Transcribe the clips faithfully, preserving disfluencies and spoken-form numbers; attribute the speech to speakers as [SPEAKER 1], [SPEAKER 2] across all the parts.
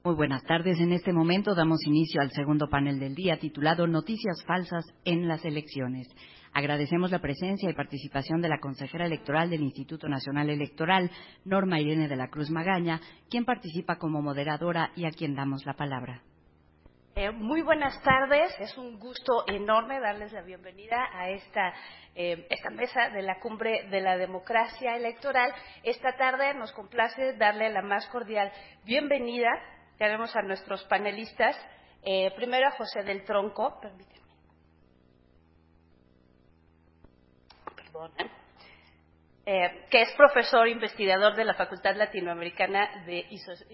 [SPEAKER 1] Muy buenas tardes. En este momento damos inicio al segundo panel del día, titulado Noticias falsas en las elecciones. Agradecemos la presencia y participación de la consejera electoral del Instituto Nacional Electoral, Norma Irene de la Cruz Magaña, quien participa como moderadora y a quien damos la palabra.
[SPEAKER 2] Eh, muy buenas tardes, es un gusto enorme darles la bienvenida a esta, eh, esta mesa de la Cumbre de la Democracia Electoral. Esta tarde nos complace darle la más cordial bienvenida. Tenemos a nuestros panelistas, eh, primero a José del Tronco, permítanme, perdón, eh, que es profesor investigador de la Facultad Latinoamericana de,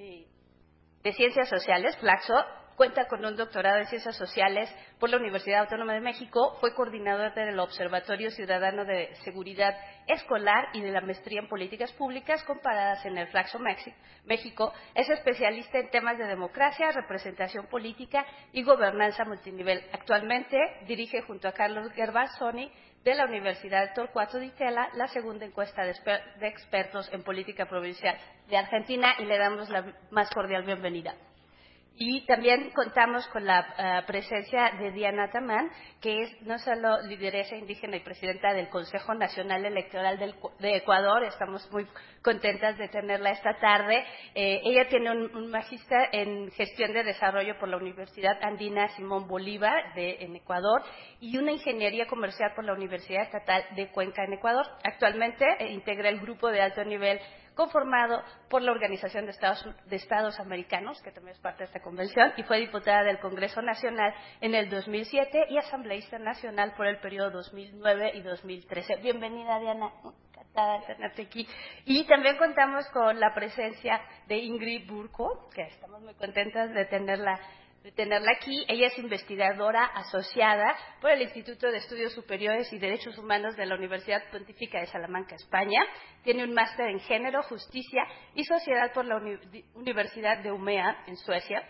[SPEAKER 2] de Ciencias Sociales, Flaxo. Cuenta con un doctorado en Ciencias Sociales por la Universidad Autónoma de México, fue coordinador del Observatorio Ciudadano de Seguridad Escolar y de la Maestría en Políticas Públicas comparadas en el Flaxo México. Es especialista en temas de democracia, representación política y gobernanza multinivel. Actualmente dirige junto a Carlos Gervasoni de la Universidad Torcuato Di Tella la segunda encuesta de, de expertos en política provincial de Argentina y le damos la más cordial bienvenida. Y también contamos con la uh, presencia de Diana Tamán, que es no solo lideresa indígena y presidenta del Consejo Nacional Electoral del, de Ecuador. Estamos muy contentas de tenerla esta tarde. Eh, ella tiene un, un magíster en gestión de desarrollo por la Universidad Andina Simón Bolívar de, en Ecuador y una ingeniería comercial por la Universidad Estatal de Cuenca en Ecuador. Actualmente eh, integra el grupo de alto nivel conformado por la Organización de Estados, de Estados Americanos, que también es parte de esta convención, y fue diputada del Congreso Nacional en el dos mil siete y asambleísta nacional por el periodo dos mil nueve y dos mil trece. Bienvenida, Diana. Encantada de tenerte aquí. Y también contamos con la presencia de Ingrid Burko, que estamos muy contentas de tenerla de tenerla aquí. Ella es investigadora asociada por el Instituto de Estudios Superiores y Derechos Humanos de la Universidad Pontífica de Salamanca, España. Tiene un máster en Género, Justicia y Sociedad por la Uni Universidad de Umea, en Suecia.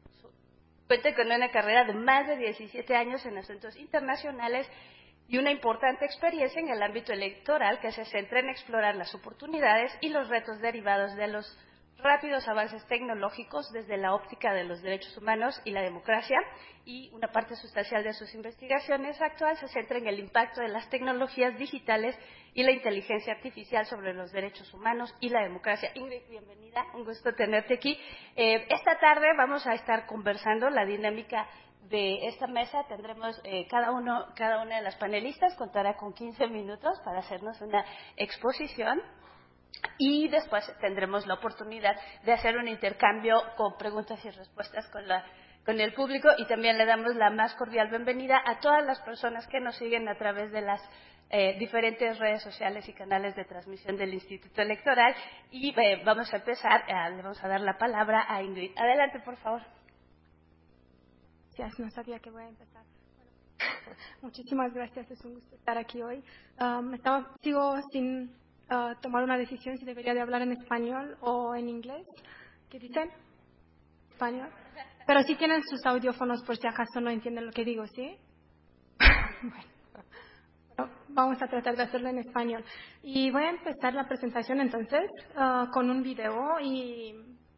[SPEAKER 2] Cuenta con una carrera de más de diecisiete años en asuntos internacionales y una importante experiencia en el ámbito electoral que se centra en explorar las oportunidades y los retos derivados de los rápidos avances tecnológicos desde la óptica de los derechos humanos y la democracia, y una parte sustancial de sus investigaciones actual se centra en el impacto de las tecnologías digitales y la inteligencia artificial sobre los derechos humanos y la democracia. Ingrid, bienvenida, un gusto tenerte aquí. Eh, esta tarde vamos a estar conversando la dinámica de esta mesa. Tendremos eh, cada uno, cada una de las panelistas contará con quince minutos para hacernos una exposición. Y después tendremos la oportunidad de hacer un intercambio con preguntas y respuestas con, la, con el público, y también le damos la más cordial bienvenida a todas las personas que nos siguen a través de las eh, diferentes redes sociales y canales de transmisión del Instituto Electoral. Y eh, vamos a empezar, eh, le vamos a dar la palabra a Ingrid. Adelante, por favor.
[SPEAKER 3] Gracias, no sabía que voy a empezar. Bueno, muchísimas gracias, es un gusto estar aquí hoy. Um, estaba, sigo sin Uh, tomar una decisión si debería de hablar en español o en inglés. ¿Qué dicen? Español. Pero sí tienen sus audífonos por si acaso no entienden lo que digo, ¿sí? Bueno, bueno, vamos a tratar de hacerlo en español. Y voy a empezar la presentación entonces uh, con un video, y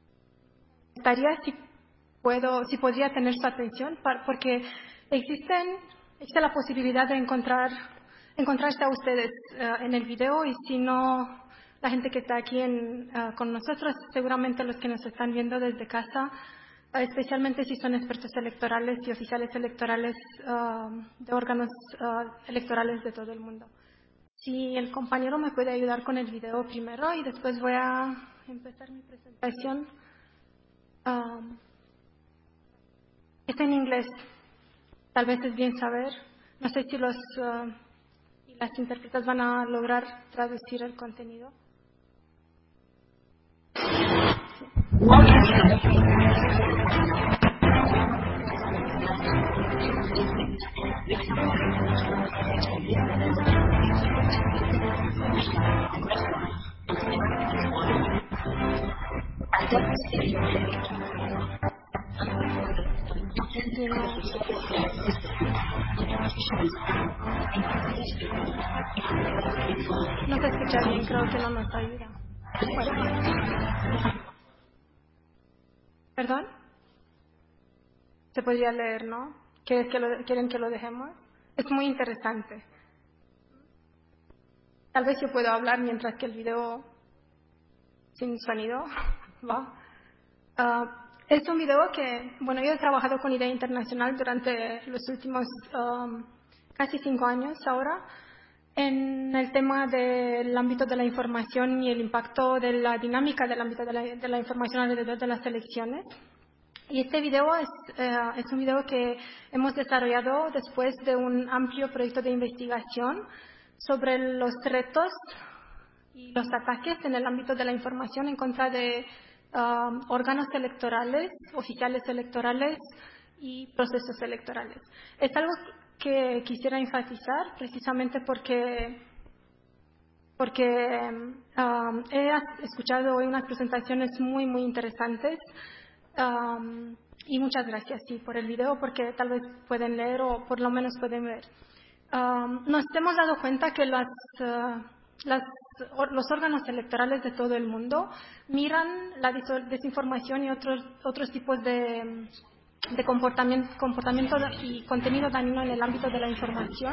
[SPEAKER 3] estaría si puedo, si podría tener su atención, para, porque existen, existe la posibilidad de encontrar encontrarse a ustedes uh, en el video, y si no, la gente que está aquí en, uh, con nosotros, seguramente los que nos están viendo desde casa, uh, especialmente si son expertos electorales y oficiales electorales uh, de órganos uh, electorales de todo el mundo. Si el compañero me puede ayudar con el video primero, y después voy a empezar mi presentación. Um, está en inglés, tal vez es bien saber. No sé si los uh, las intérpretes van a lograr traducir el contenido. Sí, no. No se escucha bien, creo que no nos ayuda. Bueno. ¿Perdón? Se podría leer, ¿no? ¿Quieres que lo, ¿Quieren que lo dejemos? Es muy interesante. Tal vez yo puedo hablar mientras que el video sin sonido va. Uh, es un video que, bueno, yo he trabajado con IDEA Internacional durante los últimos um, casi cinco años ahora en el tema del ámbito de la información y el impacto de la dinámica del ámbito de la, de la información alrededor de las elecciones. Y este video es, eh, es un video que hemos desarrollado después de un amplio proyecto de investigación sobre los retos y los ataques en el ámbito de la información en contra de um, órganos electorales, oficiales electorales y procesos electorales. Es algo que quisiera enfatizar precisamente porque, porque um, he escuchado hoy unas presentaciones muy, muy interesantes. Um, y muchas gracias, sí, por el video, porque tal vez pueden leer o por lo menos pueden ver. Um, nos hemos dado cuenta que las, uh, las, or, los órganos electorales de todo el mundo miran la desinformación y otros, otros tipos de, de comportamiento, comportamiento y contenido dañino en el ámbito de la información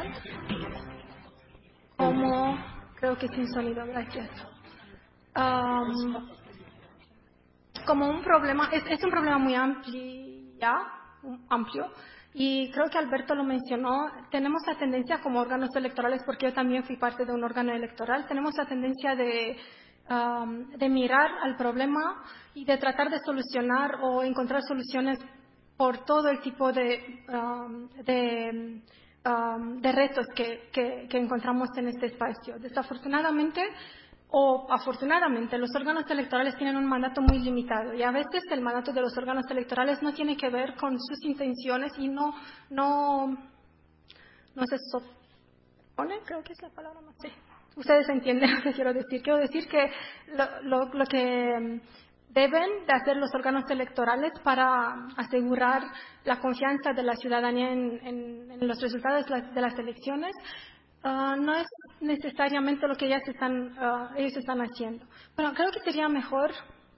[SPEAKER 3] como, creo que sin sonido, gracias. Um, como un problema, es, es un problema muy amplio, amplio, y creo que Alberto lo mencionó, tenemos la tendencia como órganos electorales, porque yo también fui parte de un órgano electoral, tenemos la tendencia de, um, de mirar al problema y de tratar de solucionar o encontrar soluciones por todo el tipo de, um, de, um, de retos que, que, que encontramos en este espacio. Desafortunadamente, o afortunadamente, los órganos electorales tienen un mandato muy limitado y a veces el mandato de los órganos electorales no tiene que ver con sus intenciones y no, no, no se supone, creo que es la palabra más. Sí. Ustedes entienden lo que quiero decir. Quiero decir que lo, lo, lo que deben de hacer los órganos electorales para asegurar la confianza de la ciudadanía en, en, en los resultados de las, de las elecciones Uh, no es necesariamente lo que ellas están, uh, ellos están haciendo. Bueno, creo que sería mejor,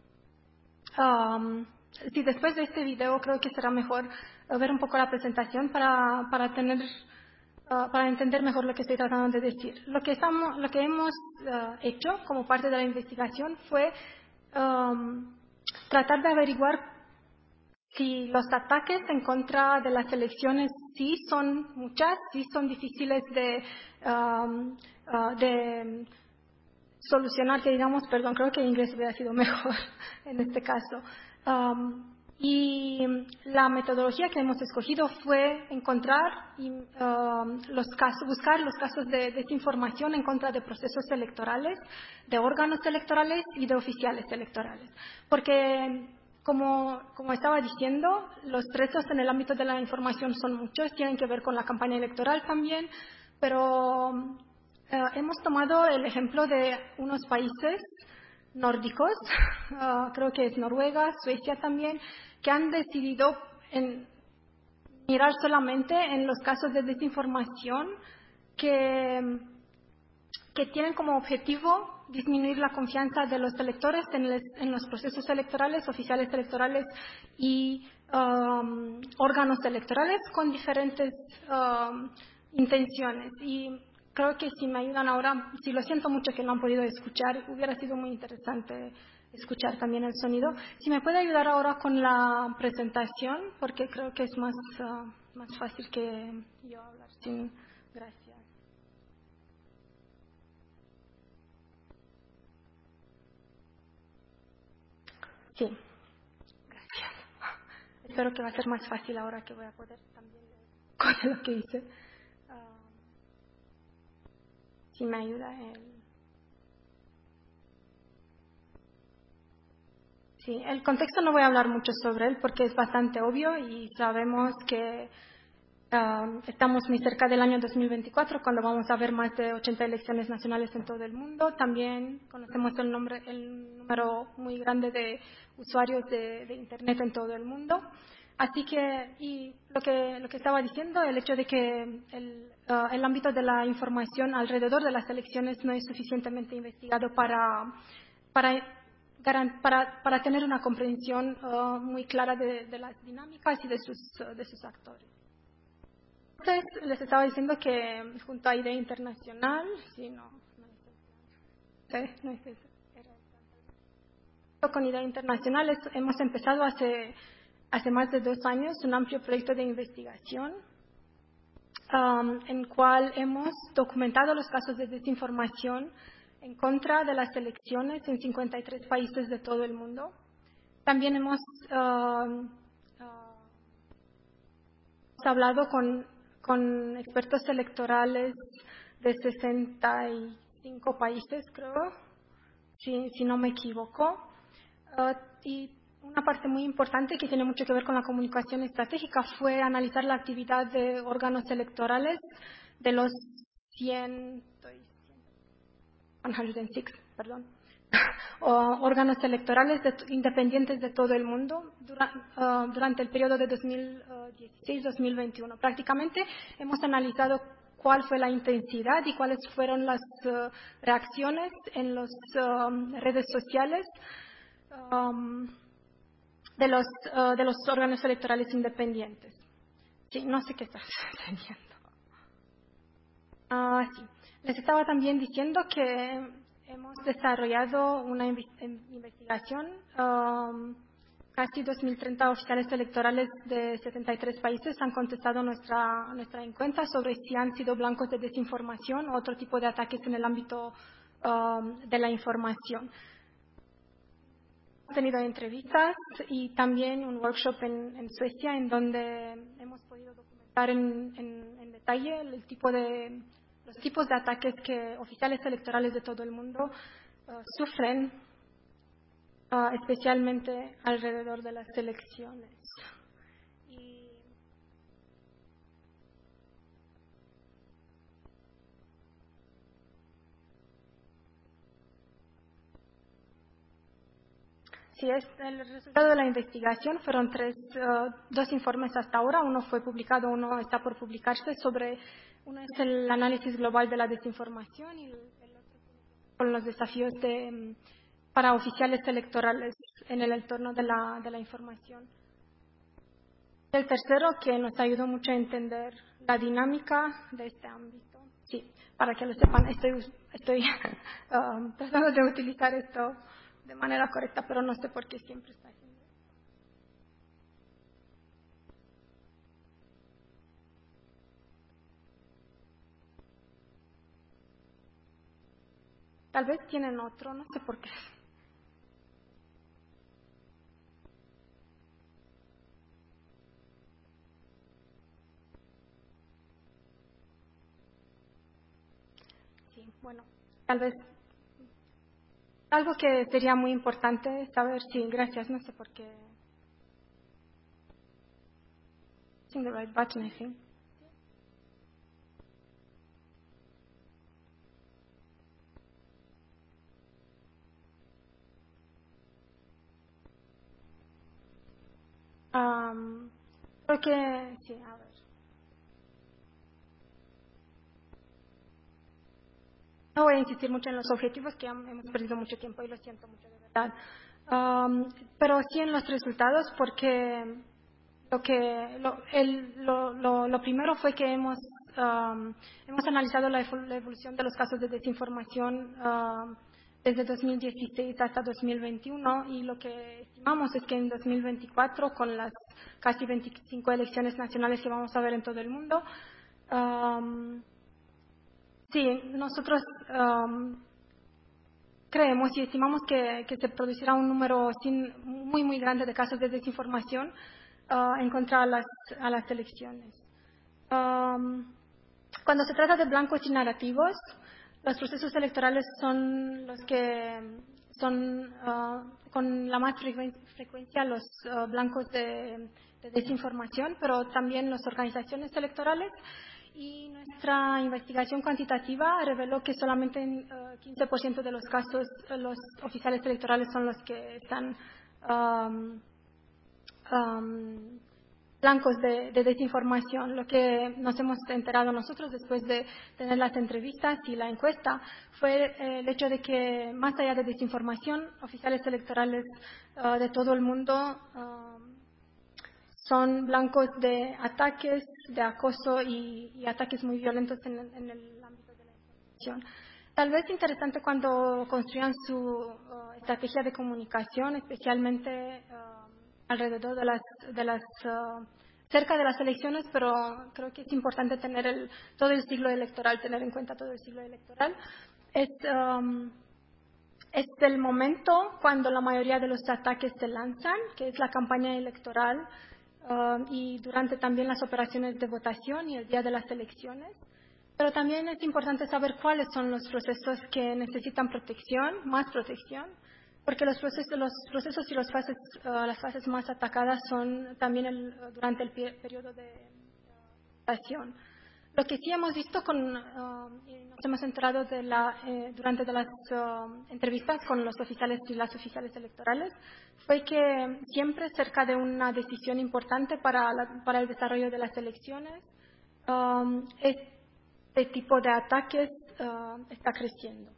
[SPEAKER 3] um, si después de este video creo que será mejor uh, ver un poco la presentación para, para tener, uh, para entender mejor lo que estoy tratando de decir. Lo que estamos, lo que hemos uh, hecho como parte de la investigación fue um, tratar de averiguar si los ataques en contra de las elecciones sí son muchas, sí son difíciles de, um, uh, de solucionar, que digamos, perdón, creo que en inglés hubiera sido mejor en este caso. Um, y la metodología que hemos escogido fue encontrar y um, los casos, buscar los casos de desinformación en contra de procesos electorales, de órganos electorales y de oficiales electorales. Porque Como, como estaba diciendo, los retos en el ámbito de la información son muchos, tienen que ver con la campaña electoral también, pero eh, hemos tomado el ejemplo de unos países nórdicos, uh, creo que es Noruega, Suecia también, que han decidido en mirar solamente en los casos de desinformación que, que tienen como objetivo disminuir la confianza de los electores en, les, en los procesos electorales, oficiales electorales y um, órganos electorales con diferentes um, intenciones. Y creo que si me ayudan ahora, si lo siento mucho que no han podido escuchar, hubiera sido muy interesante escuchar también el sonido. Si me puede ayudar ahora con la presentación, porque creo que es más, uh, más fácil que yo hablar sin gracias. Sí, gracias. Espero que va a ser más fácil ahora que voy a poder también leer con lo que hice. Uh, si me ayuda el... Sí, el contexto no voy a hablar mucho sobre él porque es bastante obvio y sabemos que uh, estamos muy cerca del año dos mil veinticuatro cuando vamos a ver más de ochenta elecciones nacionales en todo el mundo. También conocemos el, nombre, el número muy grande de usuarios de, de Internet en todo el mundo. Así que, y lo que, lo que estaba diciendo, el hecho de que el, uh, el ámbito de la información alrededor de las elecciones no es suficientemente investigado para, para para, para tener una comprensión uh, muy clara de, de las dinámicas y de sus, uh, de sus actores. Entonces, les estaba diciendo que junto a IDEA Internacional, sí, no, no es eso, no es eso, era con IDEA Internacional es, hemos empezado hace, hace más de dos años un amplio proyecto de investigación um, en cual hemos documentado los casos de desinformación en contra de las elecciones en cincuenta y tres países de todo el mundo. También hemos uh, uh, hablado con, con expertos electorales de sesenta y cinco países, creo, si, si no me equivoco. Uh, y una parte muy importante que tiene mucho que ver con la comunicación estratégica fue analizar la actividad de órganos electorales de los cien, ciento seis, perdón, o órganos electorales de, independientes de todo el mundo dura, uh, durante el periodo de dos mil dieciséis a dos mil veintiuno. Prácticamente hemos analizado cuál fue la intensidad y cuáles fueron las uh, reacciones en las um, redes sociales um, de, los, uh, de los órganos electorales independientes. Sí, no sé qué estás entendiendo. Ah, sí. Les estaba también diciendo que hemos desarrollado una investigación. Um, casi dos mil treinta oficiales electorales de setenta y tres países han contestado nuestra, nuestra encuesta sobre si han sido blancos de desinformación o otro tipo de ataques en el ámbito um, de la información. Hemos tenido entrevistas y también un workshop en, en Suecia en donde hemos podido documentar en, en, en detalle el tipo de los tipos de ataques que oficiales electorales de todo el mundo uh, sufren, uh, especialmente alrededor de las elecciones. Y sí, es el resultado de la investigación fueron tres, uh, dos informes hasta ahora. Uno fue publicado, uno está por publicarse sobre. Uno es el análisis global de la desinformación y el, el otro con los desafíos de, para oficiales electorales en el entorno de la, de la información. El tercero, que nos ayudó mucho a entender la dinámica de este ámbito. Sí, para que lo sepan, estoy, estoy um, tratando de utilizar esto de manera correcta, pero no sé por qué siempre está haciendo. Tal vez tienen otro, no sé por qué. Sí, bueno, tal vez algo que sería muy importante saber, sí, gracias, no sé por qué. It's the right button, I think. Um, creo que, sí, a ver. No voy a insistir mucho en los objetivos, que hemos perdido mucho tiempo y lo siento mucho de verdad. Um, pero sí en los resultados, porque lo que lo, el, lo, lo, lo primero fue que hemos um, hemos analizado la, la evolución de los casos de desinformación um, desde dos mil dieciséis hasta dos mil veintiuno y lo que estimamos es que en dos mil veinticuatro, con las casi veinticinco elecciones nacionales que vamos a ver en todo el mundo, um, sí, nosotros um, creemos y estimamos que, que se producirá un número sin, muy, muy grande de casos de desinformación uh, en contra a las, a las elecciones. Um, cuando se trata de blancos y narrativos, los procesos electorales son los que son uh, con la más frecuencia los uh, blancos de, de desinformación, pero también las organizaciones electorales. Y nuestra investigación cuantitativa reveló que solamente en uh, quince por ciento de los casos uh, los oficiales electorales son los que están um, um, blancos de, de desinformación. Lo que nos hemos enterado nosotros después de tener las entrevistas y la encuesta fue eh, el hecho de que, más allá de desinformación, oficiales electorales uh, de todo el mundo uh, son blancos de ataques, de acoso y, y ataques muy violentos en, en el ámbito de la información. Tal vez interesante cuando construyan su uh, estrategia de comunicación, especialmente uh, alrededor de las, de las uh, cerca de las elecciones, pero creo que es importante tener el, todo el ciclo electoral, tener en cuenta todo el ciclo electoral. Es, um, es el momento cuando la mayoría de los ataques se lanzan, que es la campaña electoral uh, y durante también las operaciones de votación y el día de las elecciones. Pero también es importante saber cuáles son los procesos que necesitan protección, más protección, porque los procesos, los procesos y los fases, uh, las fases más atacadas son también el, durante el periodo de uh, votación. Lo que sí hemos visto con, uh, y nos hemos enterado de la, eh, durante de las uh, entrevistas con los oficiales y las oficiales electorales fue que siempre cerca de una decisión importante para, la, para el desarrollo de las elecciones, um, este tipo de ataques uh, está creciendo.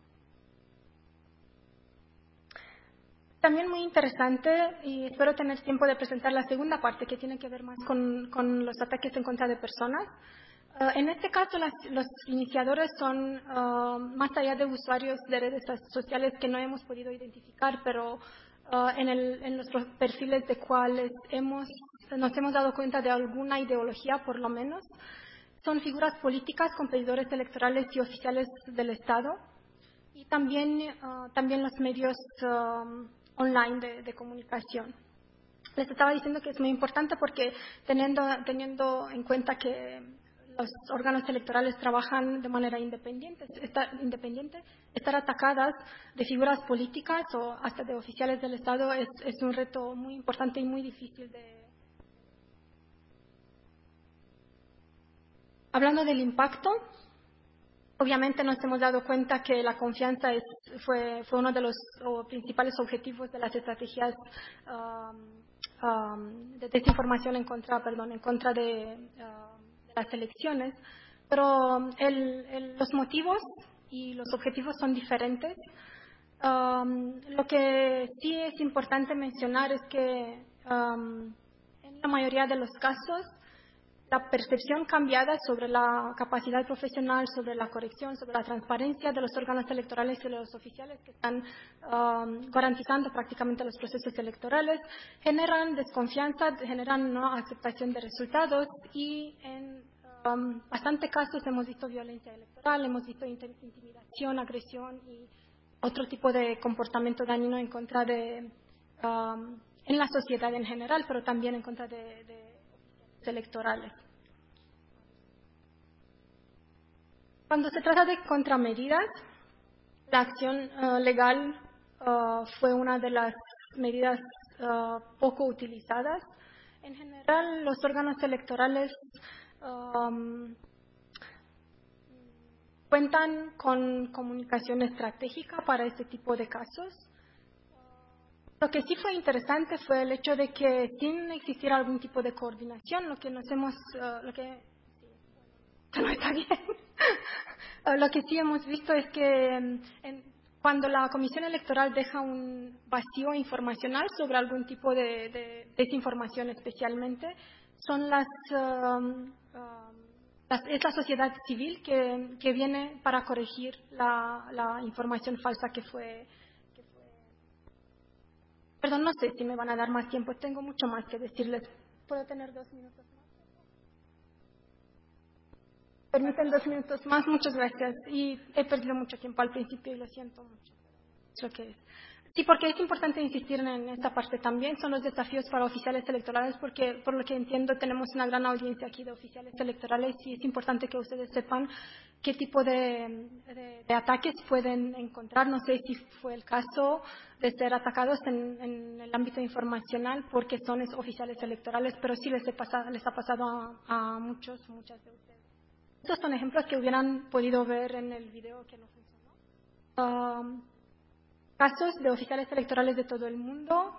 [SPEAKER 3] También muy interesante, y espero tener tiempo de presentar la segunda parte que tiene que ver más con, con los ataques en contra de personas. Uh, en este caso, las, los iniciadores son uh, más allá de usuarios de redes sociales que no hemos podido identificar, pero uh, en, el, en los perfiles de cuales hemos, nos hemos dado cuenta de alguna ideología, por lo menos, son figuras políticas, competidores electorales y oficiales del Estado, y también, uh, también los medios uh, online de, de comunicación. Les estaba diciendo que es muy importante porque teniendo, teniendo en cuenta que los órganos electorales trabajan de manera independiente, estar, independiente, estar atacadas de figuras políticas o hasta de oficiales del Estado es, es un reto muy importante y muy difícil de. Hablando del impacto, obviamente nos hemos dado cuenta que la confianza es, fue, fue uno de los o, principales objetivos de las estrategias um, um, de desinformación en contra, perdón, en contra de, uh, de las elecciones, pero el, el, los motivos y los objetivos son diferentes. Um, lo que sí es importante mencionar es que um, en la mayoría de los casos la percepción cambiada sobre la capacidad profesional, sobre la corrección, sobre la transparencia de los órganos electorales y de los oficiales que están um, garantizando prácticamente los procesos electorales, generan desconfianza, generan no aceptación de resultados y en um, bastantes casos hemos visto violencia electoral, hemos visto intimidación, agresión y otro tipo de comportamiento dañino en contra de, um, en la sociedad en general, pero también en contra de, de electorales. Cuando se trata de contramedidas, la acción uh, legal uh, fue una de las medidas uh, poco utilizadas. En general, los órganos electorales um, cuentan con comunicación estratégica para este tipo de casos. Lo que sí fue interesante fue el hecho de que sin existir algún tipo de coordinación, lo que nos hemos, uh, lo que no está bien, uh, lo que sí hemos visto es que um, en, cuando la Comisión Electoral deja un vacío informacional sobre algún tipo de, de desinformación, especialmente, son las, um, um, las es la sociedad civil que, que viene para corregir la, la información falsa que fue. Perdón, no sé si me van a dar más tiempo. Tengo mucho más que decirles. ¿Puedo tener dos minutos más? Permiten dos minutos más. Muchas gracias. Y he perdido mucho tiempo al principio y lo siento mucho. Es lo que es. Sí, porque es importante insistir en esta parte también. Son los desafíos para oficiales electorales porque, por lo que entiendo, tenemos una gran audiencia aquí de oficiales electorales y es importante que ustedes sepan qué tipo de, de, de ataques pueden encontrar. No sé si fue el caso de ser atacados en, en el ámbito informacional porque son oficiales electorales, pero sí les, he pasado, les ha pasado a, a muchos, muchas de ustedes. Estos son ejemplos que hubieran podido ver en el video que no funcionó. Um, casos de oficiales electorales de todo el mundo.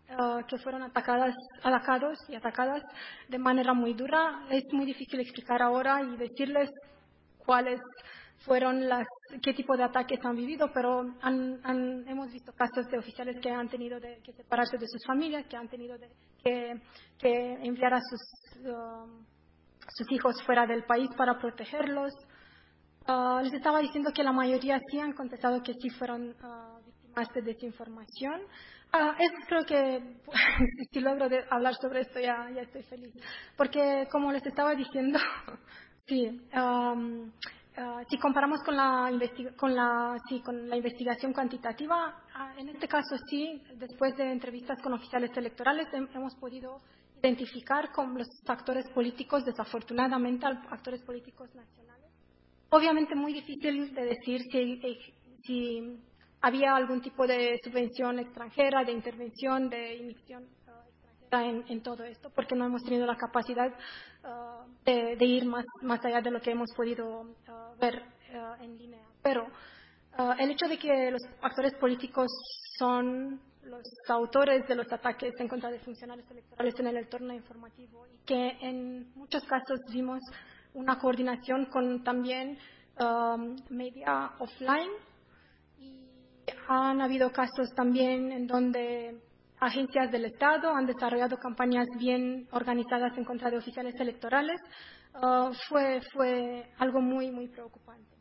[SPEAKER 3] uh, que fueron atacadas, atacados y atacadas de manera muy dura. Es muy difícil explicar ahora y decirles cuáles fueron las, qué tipo de ataques han vivido, pero han, han, hemos visto casos de oficiales que han tenido de, que separarse de sus familias, que han tenido de, que, que enviar a sus, uh, sus hijos fuera del país para protegerlos. Uh, les estaba diciendo que la mayoría sí han contestado que sí fueron uh, víctimas de desinformación. Uh, es, creo que si logro de hablar sobre esto ya, ya estoy feliz. Porque como les estaba diciendo, sí, um, Uh, si comparamos con la, con, la, sí, con la investigación cuantitativa, uh, en este caso sí, después de entrevistas con oficiales electorales, hem, hemos podido identificar con los actores políticos, desafortunadamente, actores políticos nacionales. Obviamente muy difícil de decir si, si había algún tipo de subvención extranjera, de intervención, de inyección En, en todo esto, porque no hemos tenido la capacidad uh, de, de ir más, más allá de lo que hemos podido uh, ver uh, en línea. Pero uh, el hecho de que los actores políticos son los autores de los ataques en contra de funcionarios electorales en el entorno informativo y que en muchos casos vimos una coordinación con también um, media offline, y han habido casos también en donde agencias del Estado han desarrollado campañas bien organizadas en contra de oficiales electorales. Uh, fue, fue algo muy, muy preocupante.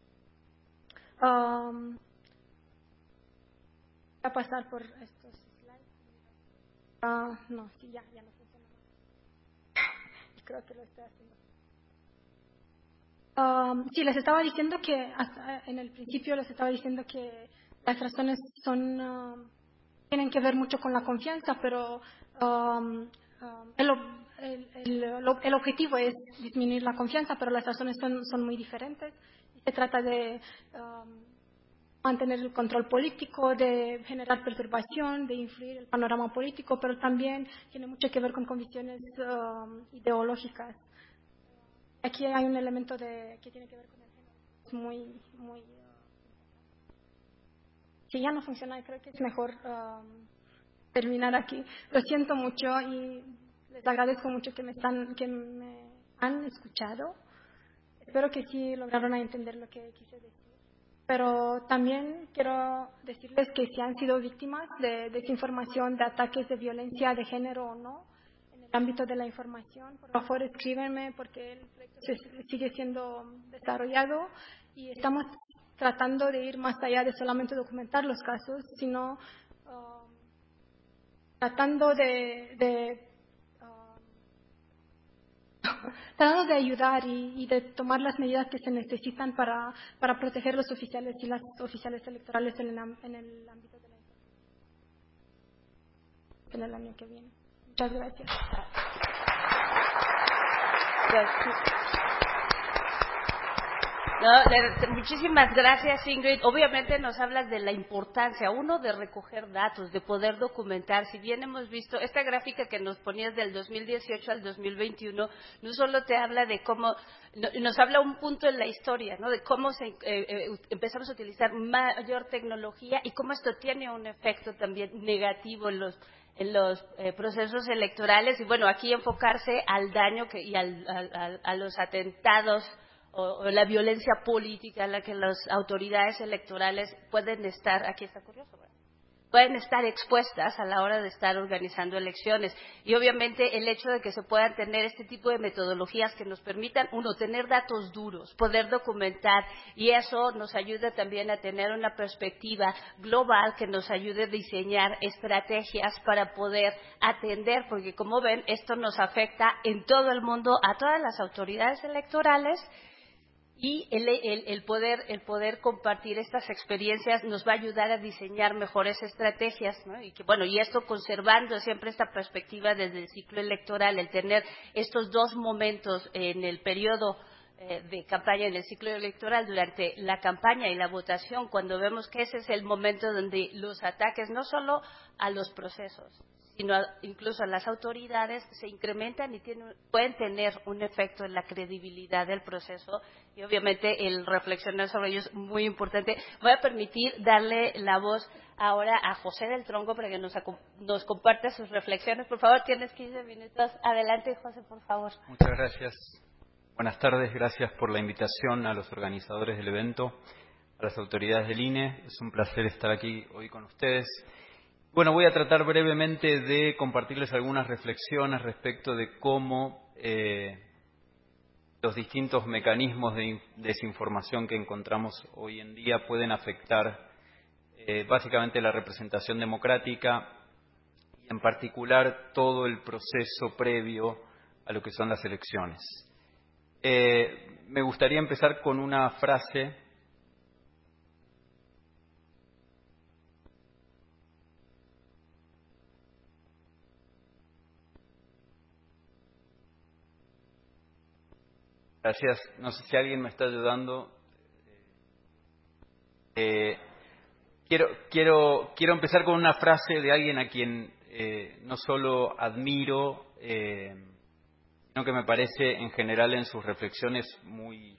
[SPEAKER 3] Um, voy a pasar por estos slides. Uh, no, sí, ya, ya no funciona. Creo que lo estoy haciendo. Um, sí, les estaba diciendo que, hasta en el principio les estaba diciendo que las razones son... Uh, tienen que ver mucho con la confianza, pero um, um, el, el, el, el objetivo es disminuir la confianza, pero las razones son, son muy diferentes. Se trata de um, mantener el control político, de generar perturbación, de influir el panorama político, pero también tiene mucho que ver con convicciones um, ideológicas. Aquí hay un elemento de, que tiene que ver con el género. Es muy, muy... Si ya no funciona, creo que es mejor um, terminar aquí. Lo siento mucho y les agradezco mucho que me, están, que me han escuchado. Espero que sí lograron entender lo que quise decir. Pero también quiero decirles que si han sido víctimas de desinformación, de ataques de violencia de género o no, en el ámbito de la información, por favor escríbenme porque el proyecto sigue siendo desarrollado y estamos tratando de ir más allá de solamente documentar los casos, sino uh, tratando de, de uh, tratando de ayudar y, y de tomar las medidas que se necesitan para, para proteger los oficiales y las oficiales electorales en el, en el ámbito de la información en el año que viene. Muchas gracias.
[SPEAKER 2] Gracias. No, le, muchísimas gracias, Ingrid. Obviamente nos hablas de la importancia, uno, de recoger datos, de poder documentar. Si bien hemos visto esta gráfica que nos ponías del dos mil dieciocho al dos mil veintiuno, no solo te habla de cómo, no, nos habla un punto en la historia, ¿no? De cómo se, eh, eh, empezamos a utilizar mayor tecnología y cómo esto tiene un efecto también negativo en los en los eh, procesos electorales. Y bueno, aquí enfocarse al daño que, y al, al, al, a los atentados o, o la violencia política en la que las autoridades electorales pueden estar, aquí está curioso, ¿verdad? Pueden estar expuestas a la hora de estar organizando elecciones. Y obviamente el hecho de que se puedan tener este tipo de metodologías que nos permitan, uno, tener datos duros, poder documentar, y eso nos ayuda también a tener una perspectiva global que nos ayude a diseñar estrategias para poder atender, porque como ven, esto nos afecta en todo el mundo a todas las autoridades electorales. Y el, el, el, poder, el poder compartir estas experiencias nos va a ayudar a diseñar mejores estrategias, ¿no? Y que, bueno, y esto conservando siempre esta perspectiva desde el ciclo electoral, el tener estos dos momentos en el periodo eh, de campaña, en el ciclo electoral, durante la campaña y la votación, cuando vemos que ese es el momento donde los ataques, no solo a los procesos, sino a, incluso a las autoridades, se incrementan y tienen, pueden tener un efecto en la credibilidad del proceso y obviamente el reflexionar sobre ello es muy importante. Voy a permitir darle la voz ahora a José del Tronco para que nos, nos comparta sus reflexiones. Por favor, tienes quince minutos. Adelante, José, por favor.
[SPEAKER 4] Muchas gracias. Buenas tardes, gracias por la invitación a los organizadores del evento, a las autoridades del I N E. Es un placer estar aquí hoy con ustedes. Bueno, voy a tratar brevemente de compartirles algunas reflexiones respecto de cómo eh, los distintos mecanismos de desinformación que encontramos hoy en día pueden afectar eh, básicamente la representación democrática y en particular todo el proceso previo a lo que son las elecciones. Eh, me gustaría empezar con una frase Gracias. No sé si alguien me está ayudando. Eh, quiero, quiero, quiero empezar con una frase de alguien a quien eh, no solo admiro, eh, sino que me parece en general en sus reflexiones muy,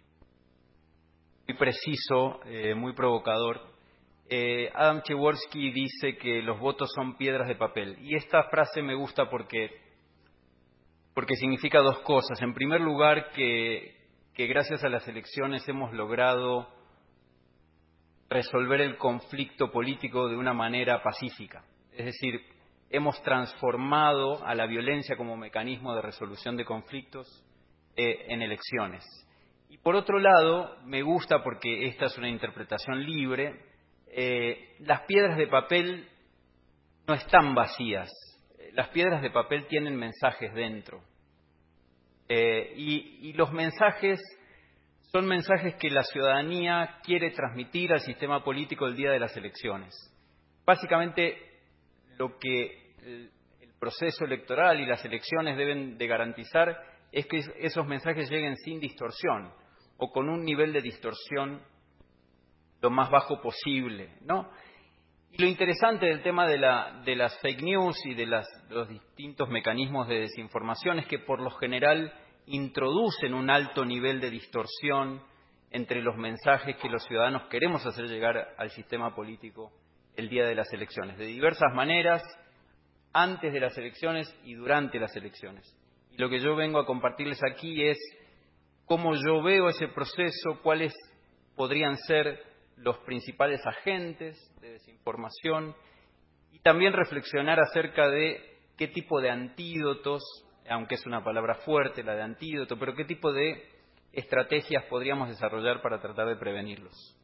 [SPEAKER 4] muy preciso, eh, muy provocador. Eh, Adam Przeworski dice que los votos son piedras de papel. Y esta frase me gusta porque, porque significa dos cosas. En primer lugar, que que gracias a las elecciones hemos logrado resolver el conflicto político de una manera pacífica. Es decir, hemos transformado a la violencia como mecanismo de resolución de conflictos eh, en elecciones. Y por otro lado, me gusta porque esta es una interpretación libre, eh, las piedras de papel no están vacías. Las piedras de papel tienen mensajes dentro. Eh, y, y los mensajes son mensajes que la ciudadanía quiere transmitir al sistema político el día de las elecciones. Básicamente, lo que el, el proceso electoral y las elecciones deben de garantizar es que esos mensajes lleguen sin distorsión o con un nivel de distorsión lo más bajo posible, ¿no? Y lo interesante del tema de, la, de las fake news y de, las, de los distintos mecanismos de desinformación es que por lo general introducen un alto nivel de distorsión entre los mensajes que los ciudadanos queremos hacer llegar al sistema político el día de las elecciones, de diversas maneras, antes de las elecciones y durante las elecciones. Y lo que yo vengo a compartirles aquí es cómo yo veo ese proceso, cuáles podrían ser los principales agentes de desinformación y también reflexionar acerca de qué tipo de antídotos, aunque es una palabra fuerte la de antídoto, pero qué tipo de estrategias podríamos desarrollar para tratar de prevenirlos.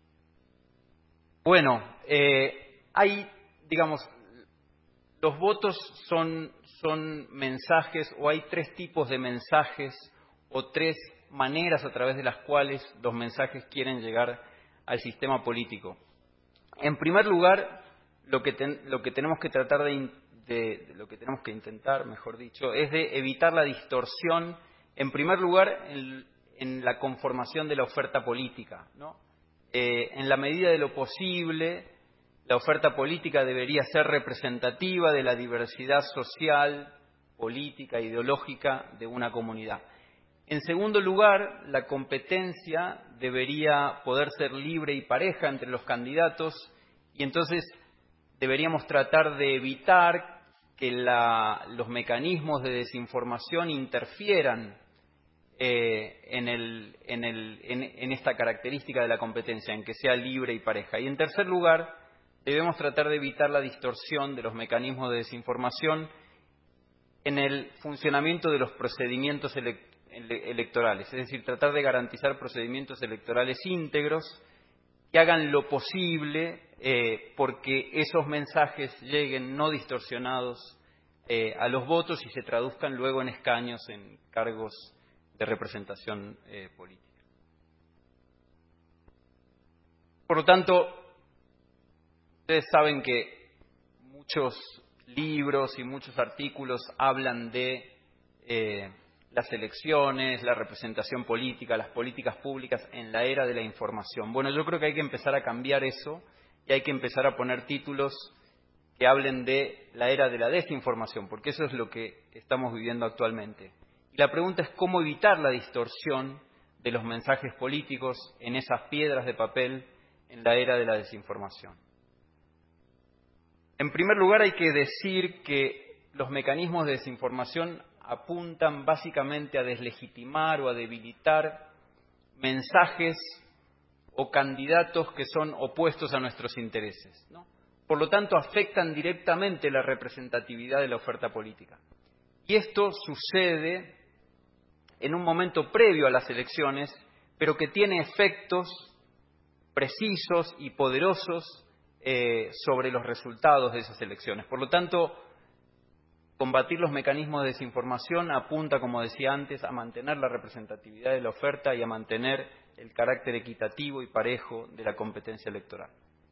[SPEAKER 4] Bueno, eh, hay, digamos, los votos son, son mensajes, o hay tres tipos de mensajes, o tres maneras a través de las cuales los mensajes quieren llegar al sistema político. En primer lugar, lo que, ten, lo que tenemos que tratar de, de, de lo que tenemos que intentar, mejor dicho, es de evitar la distorsión, en primer lugar, en, en la conformación de la oferta política, ¿no? Eh, en la medida de lo posible, la oferta política debería ser representativa de la diversidad social, política, ideológica de una comunidad. En segundo lugar, la competencia debería poder ser libre y pareja entre los candidatos y entonces deberíamos tratar de evitar que la, los mecanismos de desinformación interfieran eh, en, el, en, el, en, en esta característica de la competencia, en que sea libre y pareja. Y en tercer lugar, debemos tratar de evitar la distorsión de los mecanismos de desinformación en el funcionamiento de los procedimientos electorales electorales, es decir, tratar de garantizar procedimientos electorales íntegros que hagan lo posible eh, porque esos mensajes lleguen no distorsionados eh, a los votos y se traduzcan luego en escaños en cargos de representación eh, política. Por lo tanto, ustedes saben que muchos libros y muchos artículos hablan de eh, las elecciones, la representación política, las políticas públicas en la era de la información. Bueno, yo creo que hay que empezar a cambiar eso y hay que empezar a poner títulos que hablen de la era de la desinformación, porque eso es lo que estamos viviendo actualmente. Y la pregunta es cómo evitar la distorsión de los mensajes políticos en esas piedras de papel en la era de la desinformación. En primer lugar, hay que decir que los mecanismos de desinformación apuntan básicamente a deslegitimar o a debilitar mensajes o candidatos que son opuestos a nuestros intereses, ¿no? Por lo tanto, afectan directamente la representatividad de la oferta política. Y esto sucede en un momento previo a las elecciones, pero que tiene efectos precisos y poderosos eh, sobre los resultados de esas elecciones. Por lo tanto, combatir los mecanismos de desinformación apunta, como decía antes, a mantener la representatividad de la oferta y a mantener el carácter equitativo y parejo de la competencia electoral.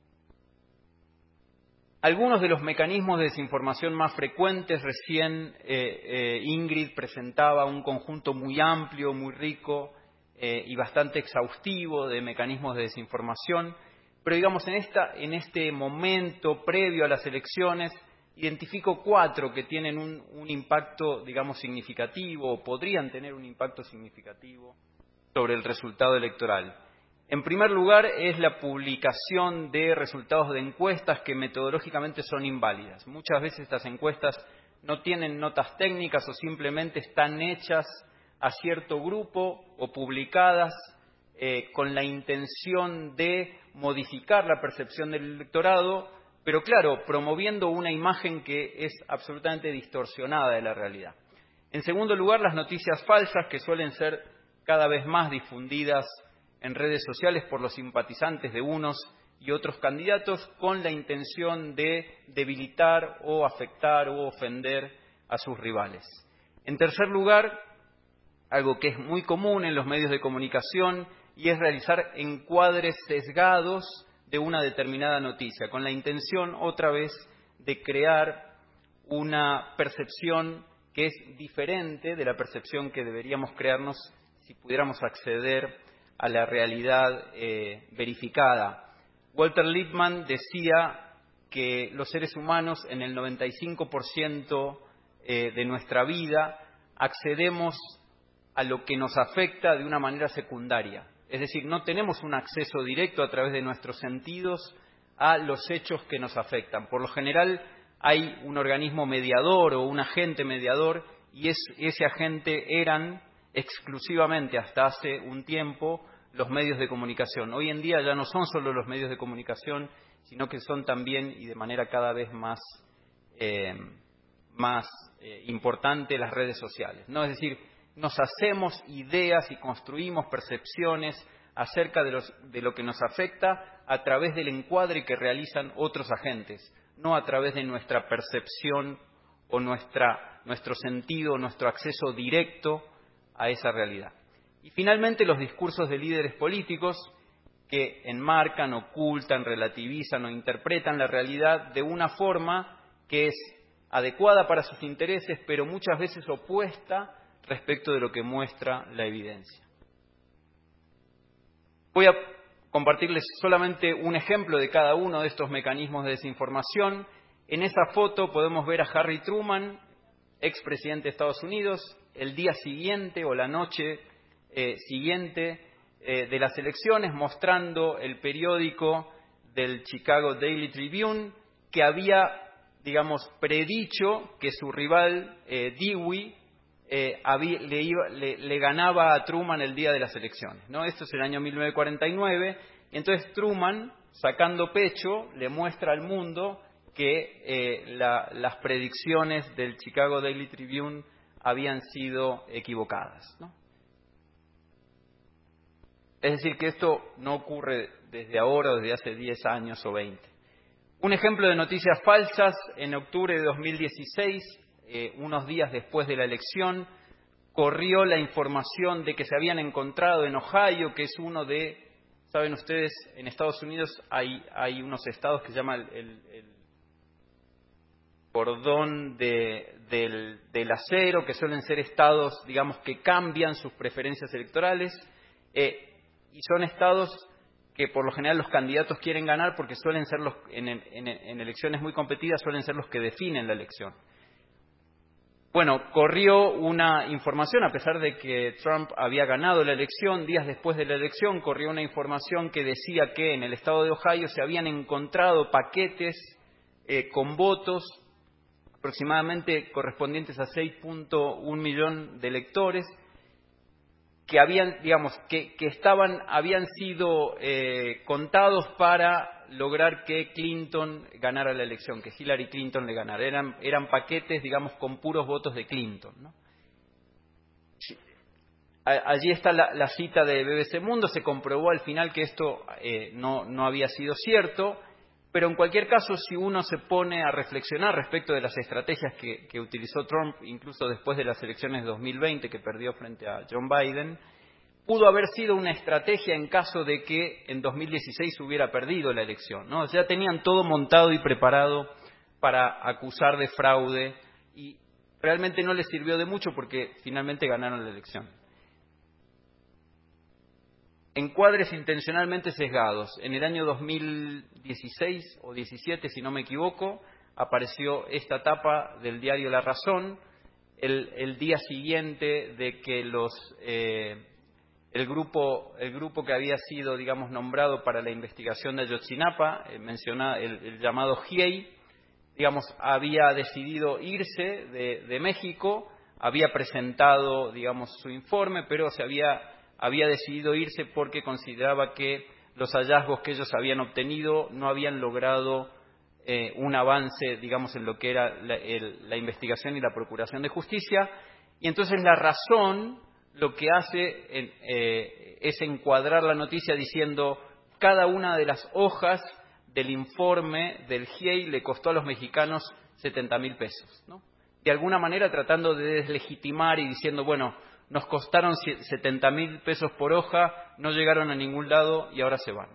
[SPEAKER 4] Algunos de los mecanismos de desinformación más frecuentes, recién eh, eh, Ingrid presentaba un conjunto muy amplio, muy rico eh, y bastante exhaustivo de mecanismos de desinformación, pero digamos en, esta, en este momento previo a las elecciones identifico cuatro que tienen un, un impacto, digamos, significativo o podrían tener un impacto significativo sobre el resultado electoral. En primer lugar, es la publicación de resultados de encuestas que metodológicamente son inválidas. Muchas veces estas encuestas no tienen notas técnicas o simplemente están hechas a cierto grupo o publicadas eh, con la intención de modificar la percepción del electorado, pero claro, promoviendo una imagen que es absolutamente distorsionada de la realidad. En segundo lugar, las noticias falsas, que suelen ser cada vez más difundidas en redes sociales por los simpatizantes de unos y otros candidatos con la intención de debilitar o afectar o ofender a sus rivales. En tercer lugar, algo que es muy común en los medios de comunicación y es realizar encuadres sesgados de una determinada noticia, con la intención otra vez de crear una percepción que es diferente de la percepción que deberíamos crearnos si pudiéramos acceder a la realidad eh, verificada. Walter Lippmann decía que los seres humanos en el noventa y cinco por ciento eh, de nuestra vida accedemos a lo que nos afecta de una manera secundaria. Es decir, no tenemos un acceso directo a través de nuestros sentidos a los hechos que nos afectan. Por lo general hay un organismo mediador o un agente mediador y es, ese agente eran exclusivamente hasta hace un tiempo los medios de comunicación. Hoy en día ya no son solo los medios de comunicación, sino que son también y de manera cada vez más, eh, más eh, importante las redes sociales, ¿no? Es decir, nos hacemos ideas y construimos percepciones acerca de, los, de lo que nos afecta a través del encuadre que realizan otros agentes, no a través de nuestra percepción o nuestra, nuestro sentido, nuestro acceso directo a esa realidad. Y finalmente los discursos de líderes políticos que enmarcan, ocultan, relativizan o interpretan la realidad de una forma que es adecuada para sus intereses, pero muchas veces opuesta respecto de lo que muestra la evidencia. Voy a compartirles solamente un ejemplo de cada uno de estos mecanismos de desinformación. En esa foto podemos ver a Harry Truman, expresidente de Estados Unidos, el día siguiente o la noche eh, siguiente eh, de las elecciones, mostrando el periódico del Chicago Daily Tribune, que había, digamos, predicho que su rival eh, Dewey eh, había, le, iba, le, le ganaba a Truman el día de las elecciones, ¿no? Esto es el año mil novecientos cuarenta y nueve, y entonces Truman, sacando pecho, le muestra al mundo que eh, la, las predicciones del Chicago Daily Tribune habían sido equivocadas, ¿no? Es decir, que esto no ocurre desde ahora o desde hace diez años o veinte. Un ejemplo de noticias falsas, en octubre de dos mil dieciséis, eh, unos días después de la elección, corrió la información de que se habían encontrado en Ohio, que es uno de, saben ustedes, en Estados Unidos hay, hay unos estados que se llama el, el, el cordón de, del, del acero, que suelen ser estados, digamos, que cambian sus preferencias electorales, eh, y son estados que por lo general los candidatos quieren ganar porque suelen ser los, en, en, en elecciones muy competidas, suelen ser los que definen la elección. Bueno, corrió una información, a pesar de que Trump había ganado la elección, días después de la elección corrió una información que decía que en el estado de Ohio se habían encontrado paquetes eh, con votos aproximadamente correspondientes a seis punto uno millón de electores, que habían, digamos, que, que estaban, habían sido eh, contados para lograr que Clinton ganara la elección, que Hillary Clinton le ganara. Eran, eran paquetes, digamos, con puros votos de Clinton, ¿no? Allí está la, la cita de B B C Mundo. Se comprobó al final que esto eh, no, no había sido cierto, pero en cualquier caso, si uno se pone a reflexionar respecto de las estrategias que, que utilizó Trump, incluso después de las elecciones de dos mil veinte, que perdió frente a John Biden, pudo haber sido una estrategia en caso de que en dos mil dieciséis hubiera perdido la elección, ¿no? O sea, tenían todo montado y preparado para acusar de fraude y realmente no les sirvió de mucho porque finalmente ganaron la elección. Encuadres intencionalmente sesgados. En el año dos mil dieciséis o diecisiete, si no me equivoco, apareció esta tapa del diario La Razón, el, el día siguiente de que los eh, el grupo el grupo que había sido, digamos, nombrado para la investigación de Ayotzinapa, eh, mencionado, el, el llamado G I E I, digamos, había decidido irse de, de México, había presentado, digamos, su informe, pero se había había decidido irse porque consideraba que los hallazgos que ellos habían obtenido no habían logrado eh, un avance, digamos, en lo que era la, el, la investigación y la procuración de justicia. Y entonces La Razón lo que hace eh, eh, es encuadrar la noticia diciendo cada una de las hojas del informe del G I E I le costó a los mexicanos setenta mil pesos, ¿no? De alguna manera tratando de deslegitimar y diciendo, bueno, nos costaron setenta mil pesos por hoja, no llegaron a ningún lado y ahora se van.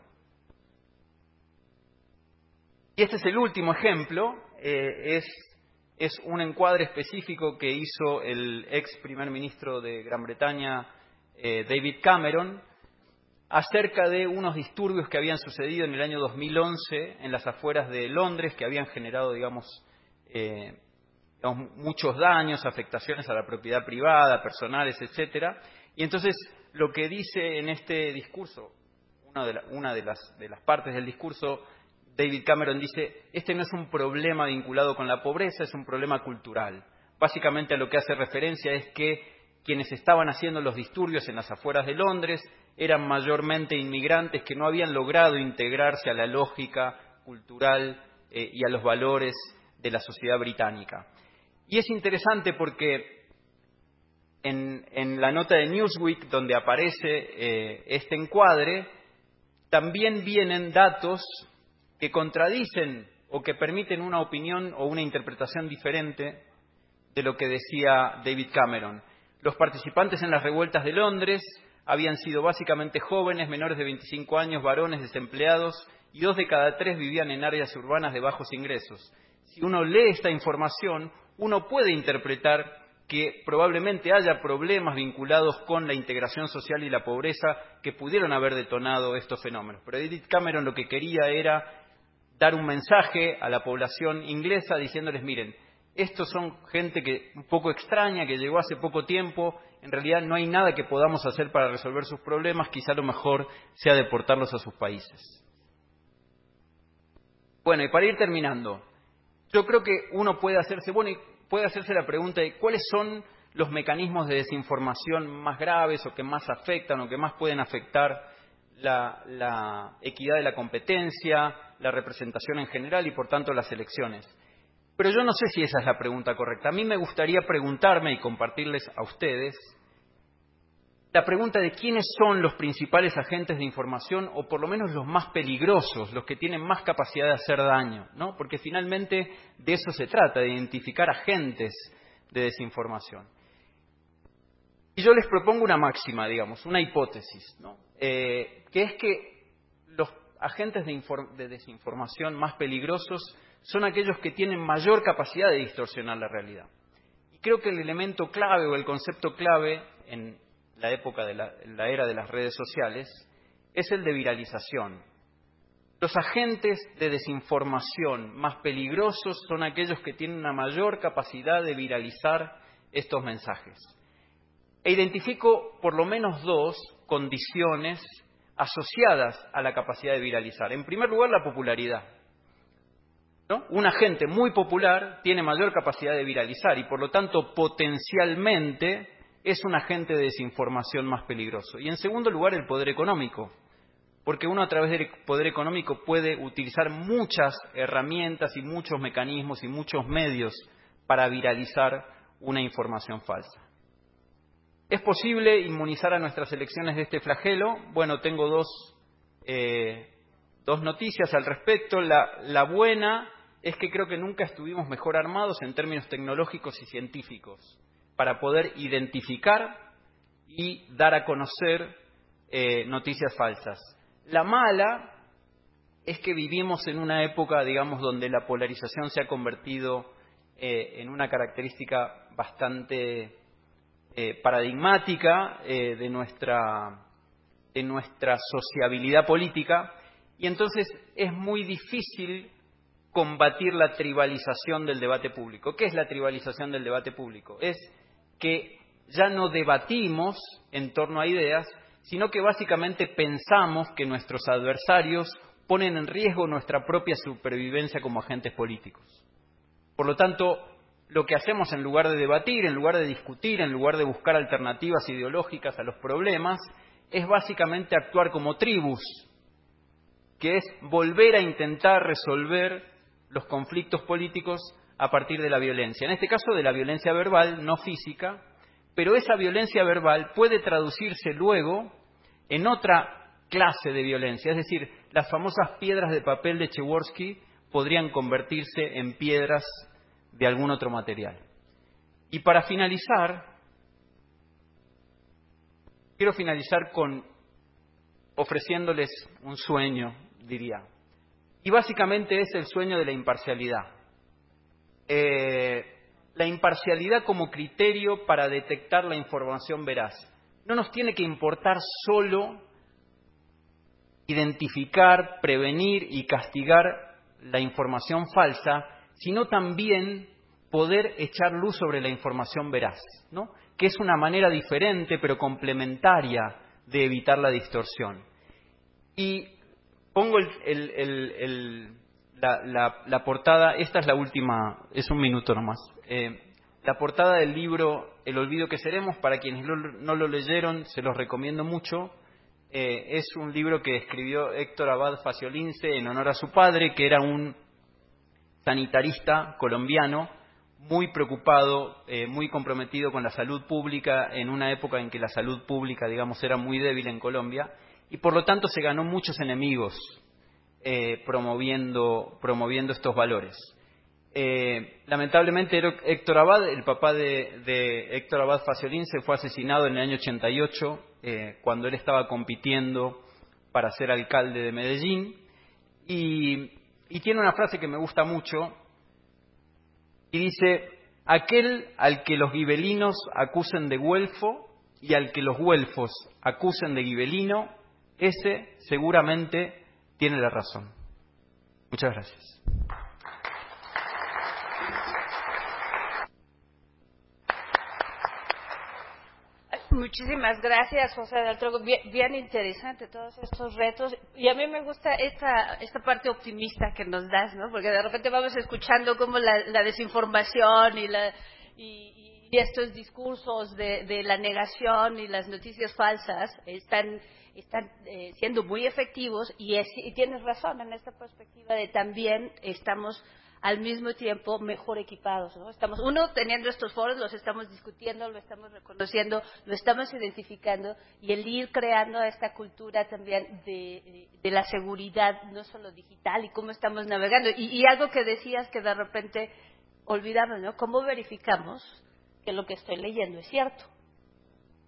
[SPEAKER 4] Y este es el último ejemplo, eh, es, es un encuadre específico que hizo el ex primer ministro de Gran Bretaña, eh, David Cameron, acerca de unos disturbios que habían sucedido en el año dos mil once en las afueras de Londres, que habían generado, digamos, eh, muchos daños, afectaciones a la propiedad privada, personales, etcétera. Y entonces lo que dice en este discurso, una de, la, una de las, de las partes del discurso, David Cameron dice, este no es un problema vinculado con la pobreza, es un problema cultural. Básicamente a lo que hace referencia es que quienes estaban haciendo los disturbios en las afueras de Londres eran mayormente inmigrantes que no habían logrado integrarse a la lógica cultural eh, y a los valores de la sociedad británica. Y es interesante porque en, en la nota de Newsweek, donde aparece eh, este encuadre, también vienen datos que contradicen o que permiten una opinión o una interpretación diferente de lo que decía David Cameron. Los participantes en las revueltas de Londres habían sido básicamente jóvenes, menores de veinticinco años, varones desempleados, y dos de cada tres vivían en áreas urbanas de bajos ingresos. Si uno lee esta información, uno puede interpretar que probablemente haya problemas vinculados con la integración social y la pobreza que pudieron haber detonado estos fenómenos. Pero David Cameron lo que quería era dar un mensaje a la población inglesa diciéndoles, miren, estos son gente que un poco extraña, que llegó hace poco tiempo, en realidad no hay nada que podamos hacer para resolver sus problemas, quizá lo mejor sea deportarlos a sus países. Bueno, y para ir terminando, yo creo que uno puede hacerse, bueno, puede hacerse la pregunta de cuáles son los mecanismos de desinformación más graves o que más afectan o que más pueden afectar la, la equidad de la competencia, la representación en general y, por tanto, las elecciones. Pero yo no sé si esa es la pregunta correcta. A mí me gustaría preguntarme y compartirles a ustedes la pregunta de quiénes son los principales agentes de información o por lo menos los más peligrosos, los que tienen más capacidad de hacer daño, ¿no? Porque finalmente de eso se trata, de identificar agentes de desinformación. Y yo les propongo una máxima, digamos, una hipótesis, ¿no? Eh, que es que los agentes de, de desinformación más peligrosos son aquellos que tienen mayor capacidad de distorsionar la realidad. Y creo que el elemento clave o el concepto clave en la época de la, la era de las redes sociales es el de viralización. Los agentes de desinformación más peligrosos son aquellos que tienen una mayor capacidad de viralizar estos mensajes. E identifico por lo menos dos condiciones asociadas a la capacidad de viralizar. En primer lugar, la popularidad, ¿no? Un agente muy popular tiene mayor capacidad de viralizar y, por lo tanto, potencialmente es un agente de desinformación más peligroso. Y, en segundo lugar, el poder económico, porque uno a través del poder económico puede utilizar muchas herramientas y muchos mecanismos y muchos medios para viralizar una información falsa. ¿Es posible inmunizar a nuestras elecciones de este flagelo? Bueno, tengo dos, eh, dos noticias al respecto. La, la buena es que creo que nunca estuvimos mejor armados en términos tecnológicos y científicos para poder identificar y dar a conocer eh, noticias falsas. La mala es que vivimos en una época, digamos, donde la polarización se ha convertido eh, en una característica bastante eh, paradigmática eh, de nuestra, de nuestra sociabilidad política, y entonces es muy difícil combatir la tribalización del debate público. ¿Qué es la tribalización del debate público? Es que ya no debatimos en torno a ideas, sino que básicamente pensamos que nuestros adversarios ponen en riesgo nuestra propia supervivencia como agentes políticos. Por lo tanto, lo que hacemos en lugar de debatir, en lugar de discutir, en lugar de buscar alternativas ideológicas a los problemas, es básicamente actuar como tribus, que es volver a intentar resolver los conflictos políticos a partir de la violencia. En este caso, de la violencia verbal, no física, pero esa violencia verbal puede traducirse luego en otra clase de violencia. Es decir, las famosas piedras de papel de Przeworski podrían convertirse en piedras de algún otro material. Y para finalizar, quiero finalizar con ofreciéndoles un sueño, diría. Y básicamente es el sueño de la imparcialidad. Eh, la imparcialidad como criterio para detectar la información veraz. No nos tiene que importar solo identificar, prevenir y castigar la información falsa, sino también poder echar luz sobre la información veraz, ¿no? Que es una manera diferente pero complementaria de evitar la distorsión. Y pongo el, el, el, el, la, la, la portada, esta es la última, es un minuto nomás. Eh, la portada del libro El olvido que seremos, para quienes lo, no lo leyeron, se los recomiendo mucho. Eh, es un libro que escribió Héctor Abad Faciolince en honor a su padre, que era un sanitarista colombiano muy preocupado, eh, muy comprometido con la salud pública en una época en que la salud pública, digamos, era muy débil en Colombia, y por lo tanto se ganó muchos enemigos eh, promoviendo, promoviendo estos valores. Eh, lamentablemente Héctor Abad, el papá de, de Héctor Abad Faciolince, fue asesinado en el año ochenta y ocho, eh, cuando él estaba compitiendo para ser alcalde de Medellín, y, y tiene una frase que me gusta mucho, y dice: aquel al que los gibelinos acusen de güelfo y al que los güelfos acusen de gibelino, ese seguramente tiene la razón. Muchas gracias.
[SPEAKER 2] Muchísimas gracias, José Daltrego. Bien, bien interesante todos estos retos. Y a mí me gusta esta esta parte optimista que nos das, ¿no? Porque de repente vamos escuchando cómo la, la desinformación y, la, y, y estos discursos de, de la negación y las noticias falsas están, están eh, siendo muy efectivos. Y, es, y tienes razón en esta perspectiva de también estamos al mismo tiempo mejor equipados, ¿no? Estamos, uno, teniendo estos foros, los estamos discutiendo, lo estamos reconociendo, lo estamos identificando, y el ir creando esta cultura también de, de la seguridad, no solo digital, y cómo estamos navegando. Y, y algo que decías que de repente olvidamos, ¿no? ¿Cómo verificamos que lo que estoy leyendo es cierto?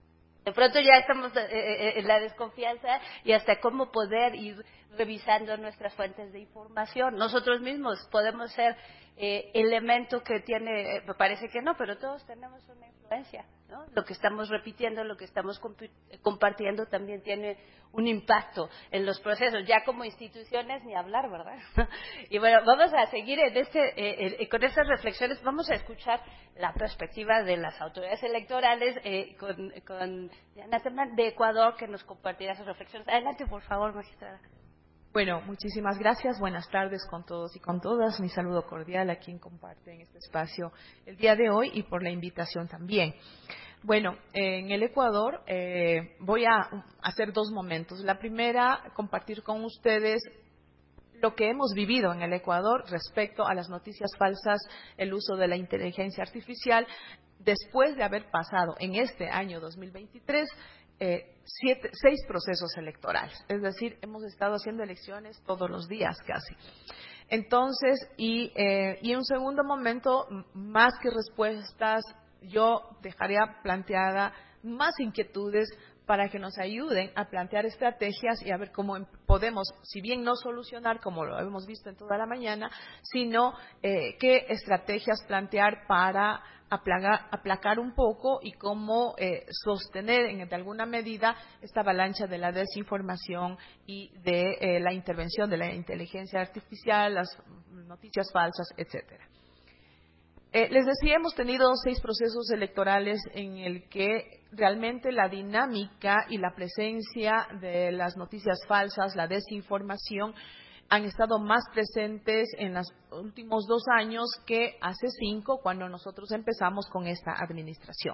[SPEAKER 2] De pronto ya estamos eh, en la desconfianza y hasta cómo poder ir revisando nuestras fuentes de información. Nosotros mismos podemos ser eh, elemento que tiene, me parece que no, pero todos tenemos una influencia, ¿no? Lo que estamos repitiendo, lo que estamos comp- compartiendo también tiene un impacto en los procesos, ya como instituciones ni hablar, ¿verdad? Y bueno, vamos a seguir en este, eh, eh, con estas reflexiones, vamos a escuchar la perspectiva de las autoridades electorales eh, con, con Diana Temán de Ecuador, que nos compartirá sus reflexiones. Adelante, por favor, magistrada.
[SPEAKER 5] Bueno, muchísimas gracias. Buenas tardes con todos y con todas. Mi saludo cordial a quien comparte en este espacio el día de hoy y por la invitación también. Bueno, en el Ecuador eh, voy a hacer dos momentos. La primera, compartir con ustedes lo que hemos vivido en el Ecuador respecto a las noticias falsas, el uso de la inteligencia artificial, después de haber pasado en este año dos mil veintitrés eh, siete, seis procesos electorales. Es decir, hemos estado haciendo elecciones todos los días casi. Entonces, y, eh, y en un segundo momento, más que respuestas, yo dejaría planteada más inquietudes para que nos ayuden a plantear estrategias y a ver cómo podemos, si bien no solucionar, como lo hemos visto en toda la mañana, sino eh, qué estrategias plantear para aplacar, aplacar un poco y cómo eh, sostener en, de alguna medida esta avalancha de la desinformación y de eh, la intervención de la inteligencia artificial, las noticias falsas, etcétera. Eh, les decía, hemos tenido seis procesos electorales en el que realmente la dinámica y la presencia de las noticias falsas, la desinformación, han estado más presentes en los últimos dos años que hace cinco, cuando nosotros empezamos con esta administración.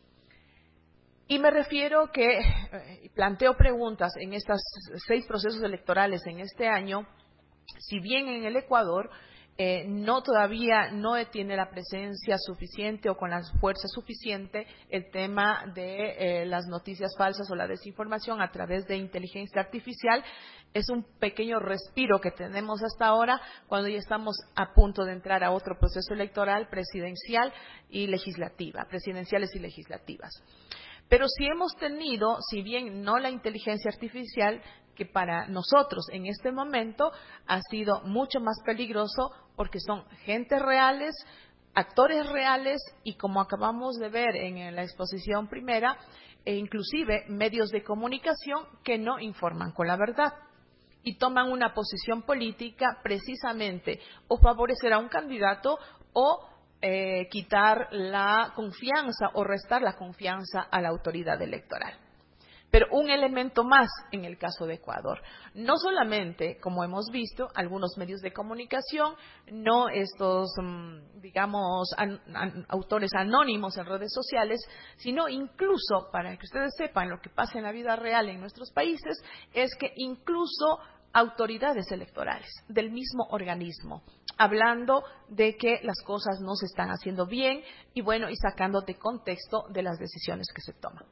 [SPEAKER 5] Y me refiero que eh, planteo preguntas en estos seis procesos electorales en este año, si bien en el Ecuador Eh, no todavía no tiene la presencia suficiente o con la fuerza suficiente el tema de eh, las noticias falsas o la desinformación a través de inteligencia artificial. Es un pequeño respiro que tenemos hasta ahora cuando ya estamos a punto de entrar a otro proceso electoral presidencial y legislativa, presidenciales y legislativas. Pero sí hemos tenido, si bien no la inteligencia artificial, que para nosotros en este momento ha sido mucho más peligroso porque son gentes reales, actores reales y, como acabamos de ver en la exposición primera, e inclusive medios de comunicación que no informan con la verdad y toman una posición política precisamente o favorecer a un candidato o eh, quitar la confianza o restar la confianza a la autoridad electoral. Pero un elemento más en el caso de Ecuador. No solamente, como hemos visto, algunos medios de comunicación, no estos, digamos, an, an, autores anónimos en redes sociales, sino incluso, para que ustedes sepan lo que pasa en la vida real en nuestros países, es que incluso autoridades electorales del mismo organismo, hablando de que las cosas no se están haciendo bien y, bueno, y sacando de contexto de las decisiones que se toman.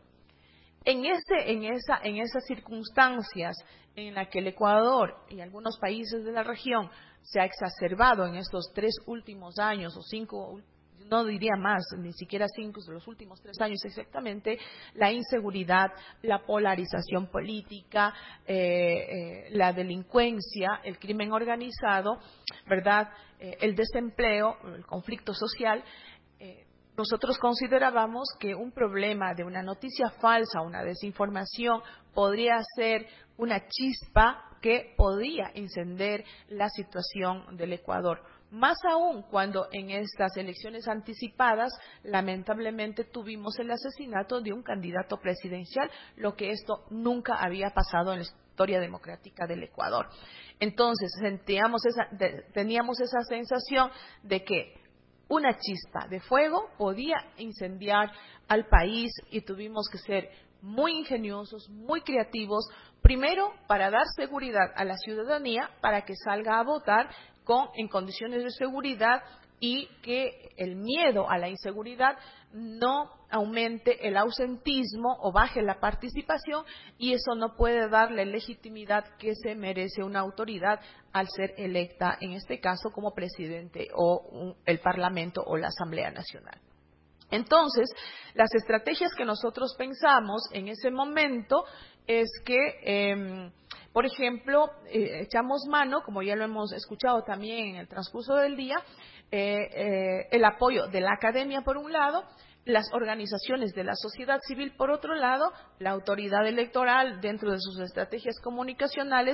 [SPEAKER 5] En, ese, en, esa, en esas circunstancias en las que el Ecuador y algunos países de la región se ha exacerbado en estos tres últimos años o cinco, no diría más, ni siquiera cinco, los últimos tres años exactamente, la inseguridad, la polarización política, eh, eh, la delincuencia, el crimen organizado, ¿verdad? Eh, el desempleo, el conflicto social. Eh, Nosotros considerábamos que un problema de una noticia falsa, una desinformación, podría ser una chispa que podía encender la situación del Ecuador. Más aún cuando en estas elecciones anticipadas, lamentablemente, tuvimos el asesinato de un candidato presidencial, lo que esto nunca había pasado en la historia democrática del Ecuador. Entonces, sentíamos esa, de, teníamos esa sensación de que una chispa de fuego podía incendiar al país y tuvimos que ser muy ingeniosos, muy creativos, primero para dar seguridad a la ciudadanía para que salga a votar con, en condiciones de seguridad y que el miedo a la inseguridad no aumente el ausentismo o baje la participación, y eso no puede darle legitimidad que se merece una autoridad al ser electa, en este caso como presidente o un, el Parlamento o la Asamblea Nacional. Entonces, las estrategias que nosotros pensamos en ese momento es que, eh, por ejemplo, eh, echamos mano, como ya lo hemos escuchado también en el transcurso del día, eh, eh, el apoyo de la academia por un lado, las organizaciones de la sociedad civil por otro lado, la autoridad electoral dentro de sus estrategias comunicacionales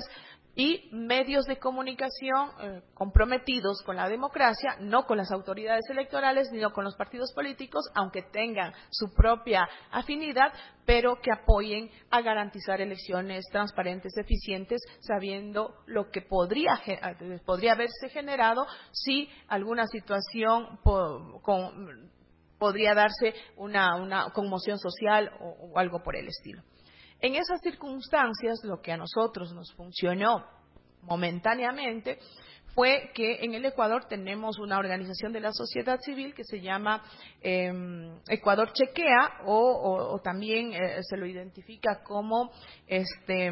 [SPEAKER 5] y medios de comunicación eh, comprometidos con la democracia, no con las autoridades electorales ni con los partidos políticos, aunque tengan su propia afinidad, pero que apoyen a garantizar elecciones transparentes, eficientes, sabiendo lo que podría, podría haberse generado si alguna situación po, con, podría darse una, una conmoción social o, o algo por el estilo. En esas circunstancias, lo que a nosotros nos funcionó momentáneamente fue que en el Ecuador tenemos una organización de la sociedad civil que se llama eh, Ecuador Chequea o, o, o también eh, se lo identifica como este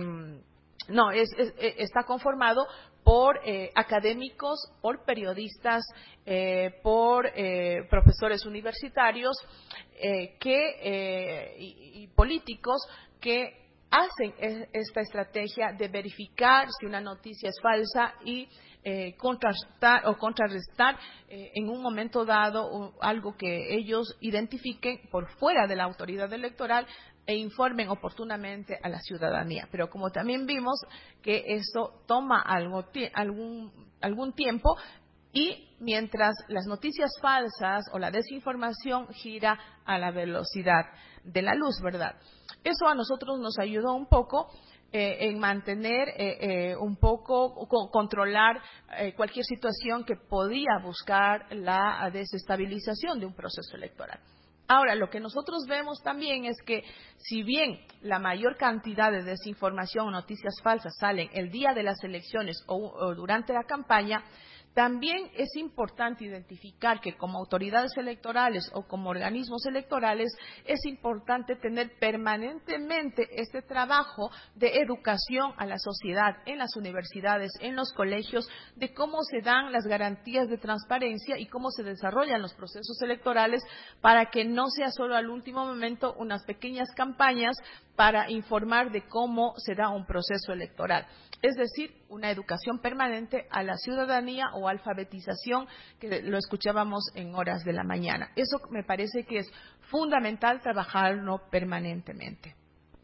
[SPEAKER 5] no es, es está conformado por eh, académicos, por periodistas, eh, por eh, profesores universitarios eh, que eh, y, y políticos que hacen esta estrategia de verificar si una noticia es falsa y eh, contrastar o contrarrestar eh, en un momento dado o algo que ellos identifiquen por fuera de la autoridad electoral e informen oportunamente a la ciudadanía. Pero como también vimos que eso toma algo, algún, algún tiempo y mientras las noticias falsas o la desinformación gira a la velocidad de la luz, ¿verdad? Eso a nosotros nos ayudó un poco eh, en mantener, eh, eh, un poco, con, controlar eh, cualquier situación que podía buscar la desestabilización de un proceso electoral. Ahora, lo que nosotros vemos también es que si bien la mayor cantidad de desinformación o noticias falsas salen el día de las elecciones o, o durante la campaña, también es importante identificar que como autoridades electorales o como organismos electorales es importante tener permanentemente este trabajo de educación a la sociedad en las universidades, en los colegios, de cómo se dan las garantías de transparencia y cómo se desarrollan los procesos electorales para que no sea solo al último momento unas pequeñas campañas para informar de cómo se da un proceso electoral. Es decir, una educación permanente a la ciudadanía o alfabetización, que lo escuchábamos en horas de la mañana. Eso me parece que es fundamental trabajarlo permanentemente.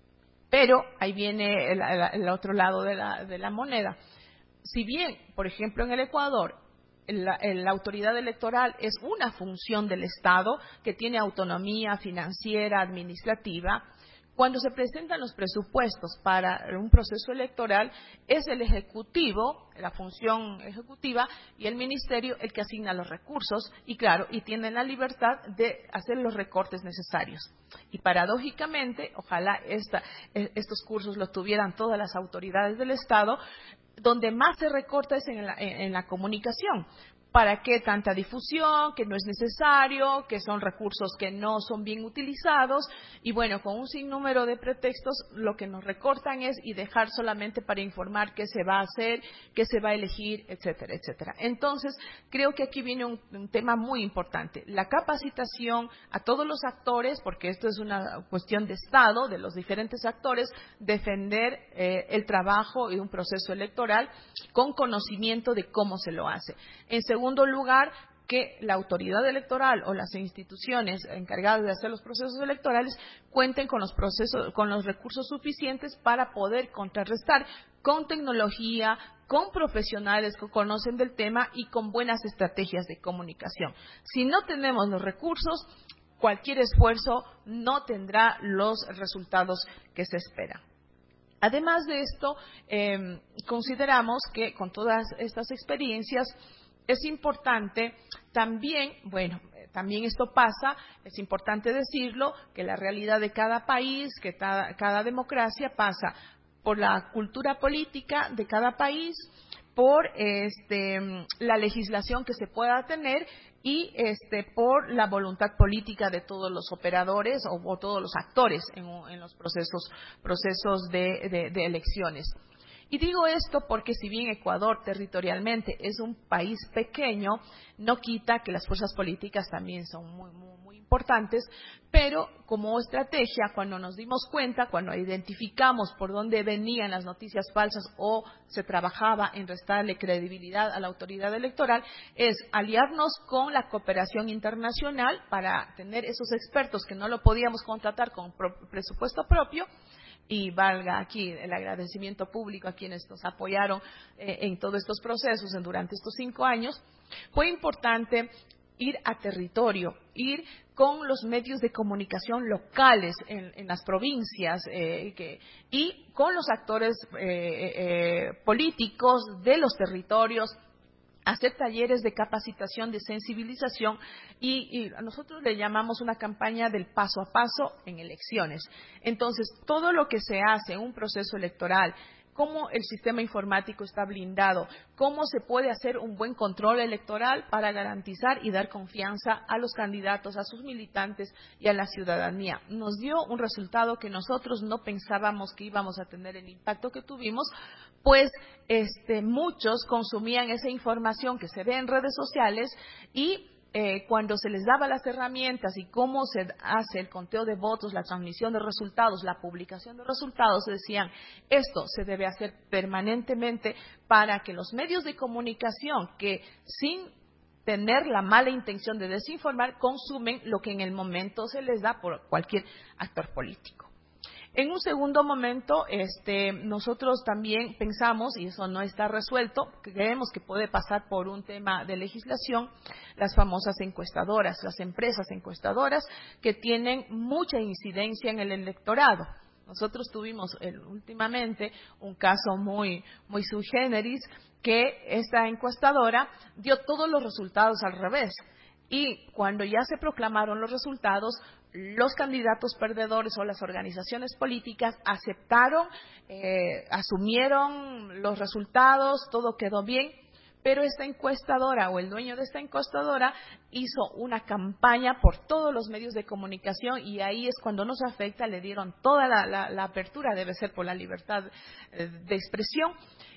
[SPEAKER 5] Pero ahí viene el, el, el otro lado de la, de la moneda. Si bien, por ejemplo, en el Ecuador, La, la autoridad electoral es una función del Estado que tiene autonomía financiera, administrativa. Cuando se presentan los presupuestos para un proceso electoral, es el Ejecutivo, la función ejecutiva, y el Ministerio el que asigna los recursos y, claro, y tienen la libertad de hacer los recortes necesarios. Y paradójicamente, ojalá esta, estos cursos los tuvieran todas las autoridades del Estado, donde más se recorta es en la, en, en la comunicación. ¿Para qué tanta difusión? Que no es necesario, que son recursos que no son bien utilizados. Y bueno, con un sinnúmero de pretextos, lo que nos recortan es y dejar solamente para informar qué se va a hacer, qué se va a elegir, etcétera, etcétera. Entonces, creo que aquí viene un, un tema muy importante. La capacitación a todos los actores, porque esto es una cuestión de Estado, de los diferentes actores, defender eh, el trabajo de un proceso electoral con conocimiento de cómo se lo hace. En segundo lugar, que la autoridad electoral o las instituciones encargadas de hacer los procesos electorales cuenten con los procesos, con los recursos suficientes para poder contrarrestar con tecnología, con profesionales que conocen del tema y con buenas estrategias de comunicación. Si no tenemos los recursos, cualquier esfuerzo no tendrá los resultados que se esperan. Además de esto, eh, consideramos que con todas estas experiencias es importante también, bueno, también esto pasa, es importante decirlo, que la realidad de cada país, que cada, cada democracia pasa por la cultura política de cada país, por este, la legislación que se pueda tener y este, por la voluntad política de todos los operadores o, o todos los actores en, en los procesos, procesos de, de, de elecciones. Y digo esto porque si bien Ecuador territorialmente es un país pequeño, no quita que las fuerzas políticas también son muy, muy, muy importantes, pero como estrategia, cuando nos dimos cuenta, cuando identificamos por dónde venían las noticias falsas o se trabajaba en restarle credibilidad a la autoridad electoral, es aliarnos con la cooperación internacional para tener esos expertos que no lo podíamos contratar con presupuesto propio. Y valga aquí el agradecimiento público a quienes nos apoyaron eh, en todos estos procesos en, durante estos cinco años. Fue importante ir a territorio, ir con los medios de comunicación locales en, en las provincias eh, que, y con los actores eh, eh, políticos de los territorios, hacer talleres de capacitación, de sensibilización y, y nosotros le llamamos una campaña del paso a paso en elecciones. Entonces, todo lo que se hace en un proceso electoral, cómo el sistema informático está blindado, cómo se puede hacer un buen control electoral para garantizar y dar confianza a los candidatos, a sus militantes y a la ciudadanía. Nos dio un resultado que nosotros no pensábamos que íbamos a tener el impacto que tuvimos, pues este, muchos consumían esa información que se ve en redes sociales y Eh, cuando se les daba las herramientas y cómo se hace el conteo de votos, la transmisión de resultados, la publicación de resultados, decían, esto se debe hacer permanentemente para que los medios de comunicación que sin tener la mala intención de desinformar, consumen lo que en el momento se les da por cualquier actor político. En un segundo momento, este, nosotros también pensamos, y eso no está resuelto, creemos que puede pasar por un tema de legislación, las famosas encuestadoras, las empresas encuestadoras que tienen mucha incidencia en el electorado. Nosotros tuvimos eh, últimamente un caso muy, muy sui generis, que esta encuestadora dio todos los resultados al revés. Y cuando ya se proclamaron los resultados, los candidatos perdedores o las organizaciones políticas aceptaron, eh, asumieron los resultados, todo quedó bien, pero esta encuestadora o el dueño de esta encuestadora hizo una campaña por todos los medios de comunicación y ahí es cuando nos afecta, le dieron toda la, la, la apertura, debe ser por la libertad de expresión,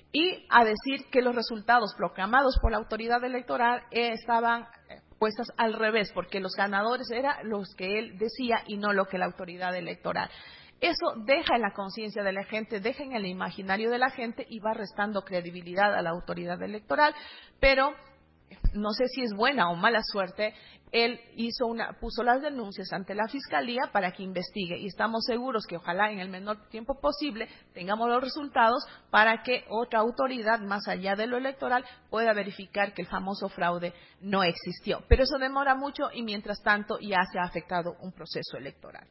[SPEAKER 5] y a decir que los resultados proclamados por la autoridad electoral eh, estaban puestas al revés, porque los ganadores eran los que él decía y no lo que la autoridad electoral. Eso deja en la conciencia de la gente, deja en el imaginario de la gente y va restando credibilidad a la autoridad electoral, pero no sé si es buena o mala suerte, él hizo una, puso las denuncias ante la Fiscalía para que investigue y estamos seguros que ojalá en el menor tiempo posible tengamos los resultados para que otra autoridad más allá de lo electoral pueda verificar que el famoso fraude no existió. Pero eso demora mucho y mientras tanto ya se ha afectado un proceso electoral.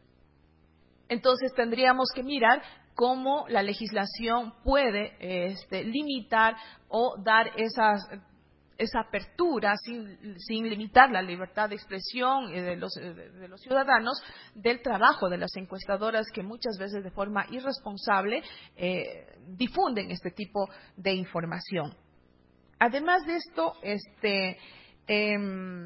[SPEAKER 5] Entonces tendríamos que mirar cómo la legislación puede este, limitar o dar esas esa apertura sin, sin limitar la libertad de expresión de los, de los ciudadanos del trabajo de las encuestadoras que muchas veces de forma irresponsable eh, difunden este tipo de información. Además de esto, este, eh,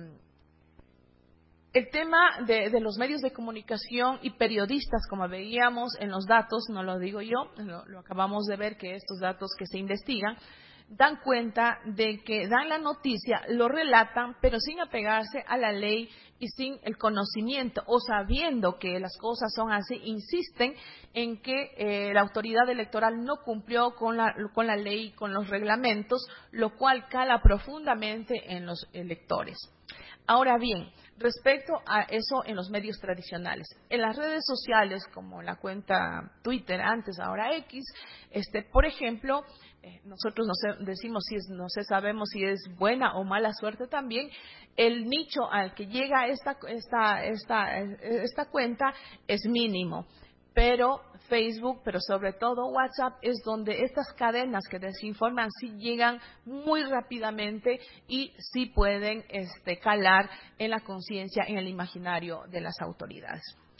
[SPEAKER 5] el tema de, de los medios de comunicación y periodistas, como veíamos en los datos, no lo digo yo, lo, lo acabamos de ver que estos datos que se investigan, dan cuenta de que dan la noticia, lo relatan, pero sin apegarse a la ley y sin el conocimiento o sabiendo que las cosas son así, insisten en que eh, la autoridad electoral no cumplió con la, con la ley, con los reglamentos, lo cual cala profundamente en los electores. Ahora bien, respecto a eso en los medios tradicionales, en las redes sociales como la cuenta Twitter, antes, ahora X, este, por ejemplo, eh, nosotros no sé, decimos si es, no sé, sabemos si es buena o mala suerte también, el nicho al que llega esta, esta, esta, esta cuenta es mínimo. Pero Facebook, pero sobre todo WhatsApp, es donde estas cadenas que desinforman sí llegan muy rápidamente y sí pueden este, calar en la conciencia, en el imaginario de las autoridades.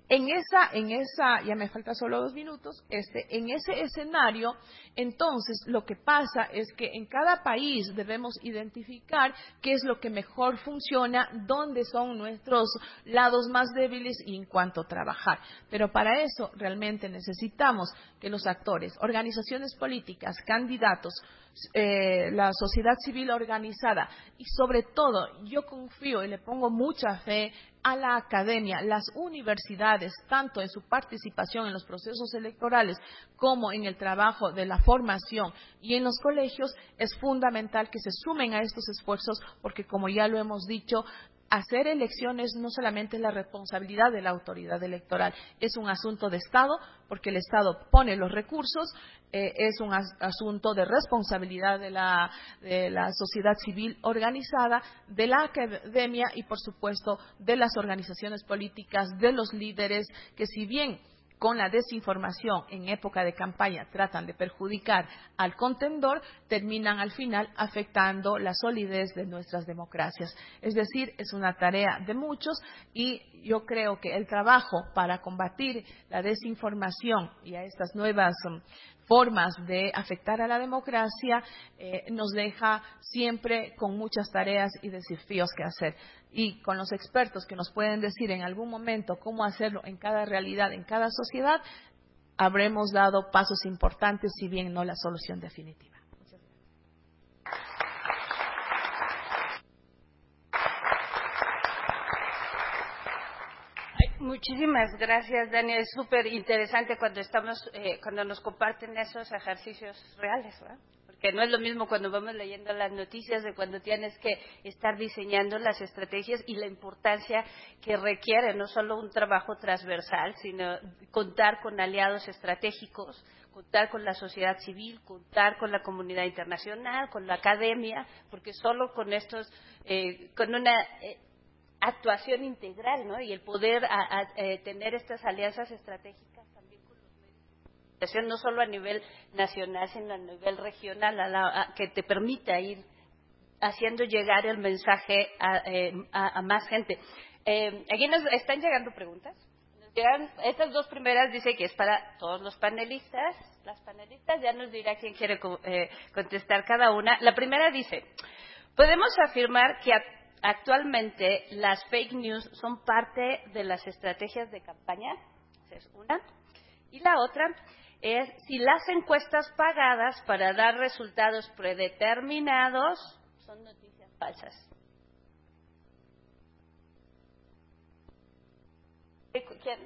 [SPEAKER 5] En esa, en esa, ya me falta solo dos minutos, este, en ese escenario, entonces lo que pasa es que en cada país debemos identificar qué es lo que mejor funciona, dónde son nuestros lados más débiles y en cuánto trabajar. Pero para eso realmente necesitamos que los actores, organizaciones políticas, candidatos, eh, la sociedad civil organizada y sobre todo yo confío y le pongo mucha fe a la academia, las universidades, tanto en su participación en los procesos electorales como en el trabajo de la formación y en los colegios, es fundamental que se sumen a estos esfuerzos porque, como ya lo hemos dicho, hacer elecciones no solamente es la responsabilidad de la autoridad electoral, es un asunto de Estado, porque el Estado pone los recursos, eh, es un as asunto de responsabilidad de la, de la sociedad civil organizada, de la academia y, por supuesto, de las organizaciones políticas, de los líderes, que si bien con la desinformación en época de campaña tratan de perjudicar al contendor, terminan al final afectando la solidez de nuestras democracias. Es decir, es una tarea de muchos y yo creo que el trabajo para combatir la desinformación y a estas nuevas um, formas de afectar a la democracia eh, nos deja siempre con muchas tareas y desafíos que hacer. Y con los expertos que nos pueden decir en algún momento cómo hacerlo en cada realidad, en cada sociedad, habremos dado pasos importantes, si bien no la solución definitiva. Muchas
[SPEAKER 2] gracias. Muchísimas gracias, Dani. Es súper interesante cuando estamos, eh, cuando nos comparten esos ejercicios reales, ¿verdad? Que no es lo mismo cuando vamos leyendo las noticias de cuando tienes que estar diseñando las estrategias y la importancia que requiere no solo un trabajo transversal, sino contar con aliados estratégicos, contar con la sociedad civil, contar con la comunidad internacional, con la academia, porque solo con estos, eh, con una eh, actuación integral, ¿no? Y el poder a, a, eh, tener estas alianzas estratégicas no solo a nivel nacional, sino a nivel regional, a la, a, que te permita ir haciendo llegar el mensaje a, eh, a, a más gente. Eh, aquí nos están llegando preguntas. Nos llegan, estas dos primeras dice que es para todos los panelistas. Las panelistas ya nos dirá quién quiere eh, contestar cada una. La primera dice, ¿podemos afirmar que a, actualmente las fake news son parte de las estrategias de campaña? Esa es una. Y la otra es si las encuestas pagadas para dar resultados predeterminados son noticias falsas. ¿Quién?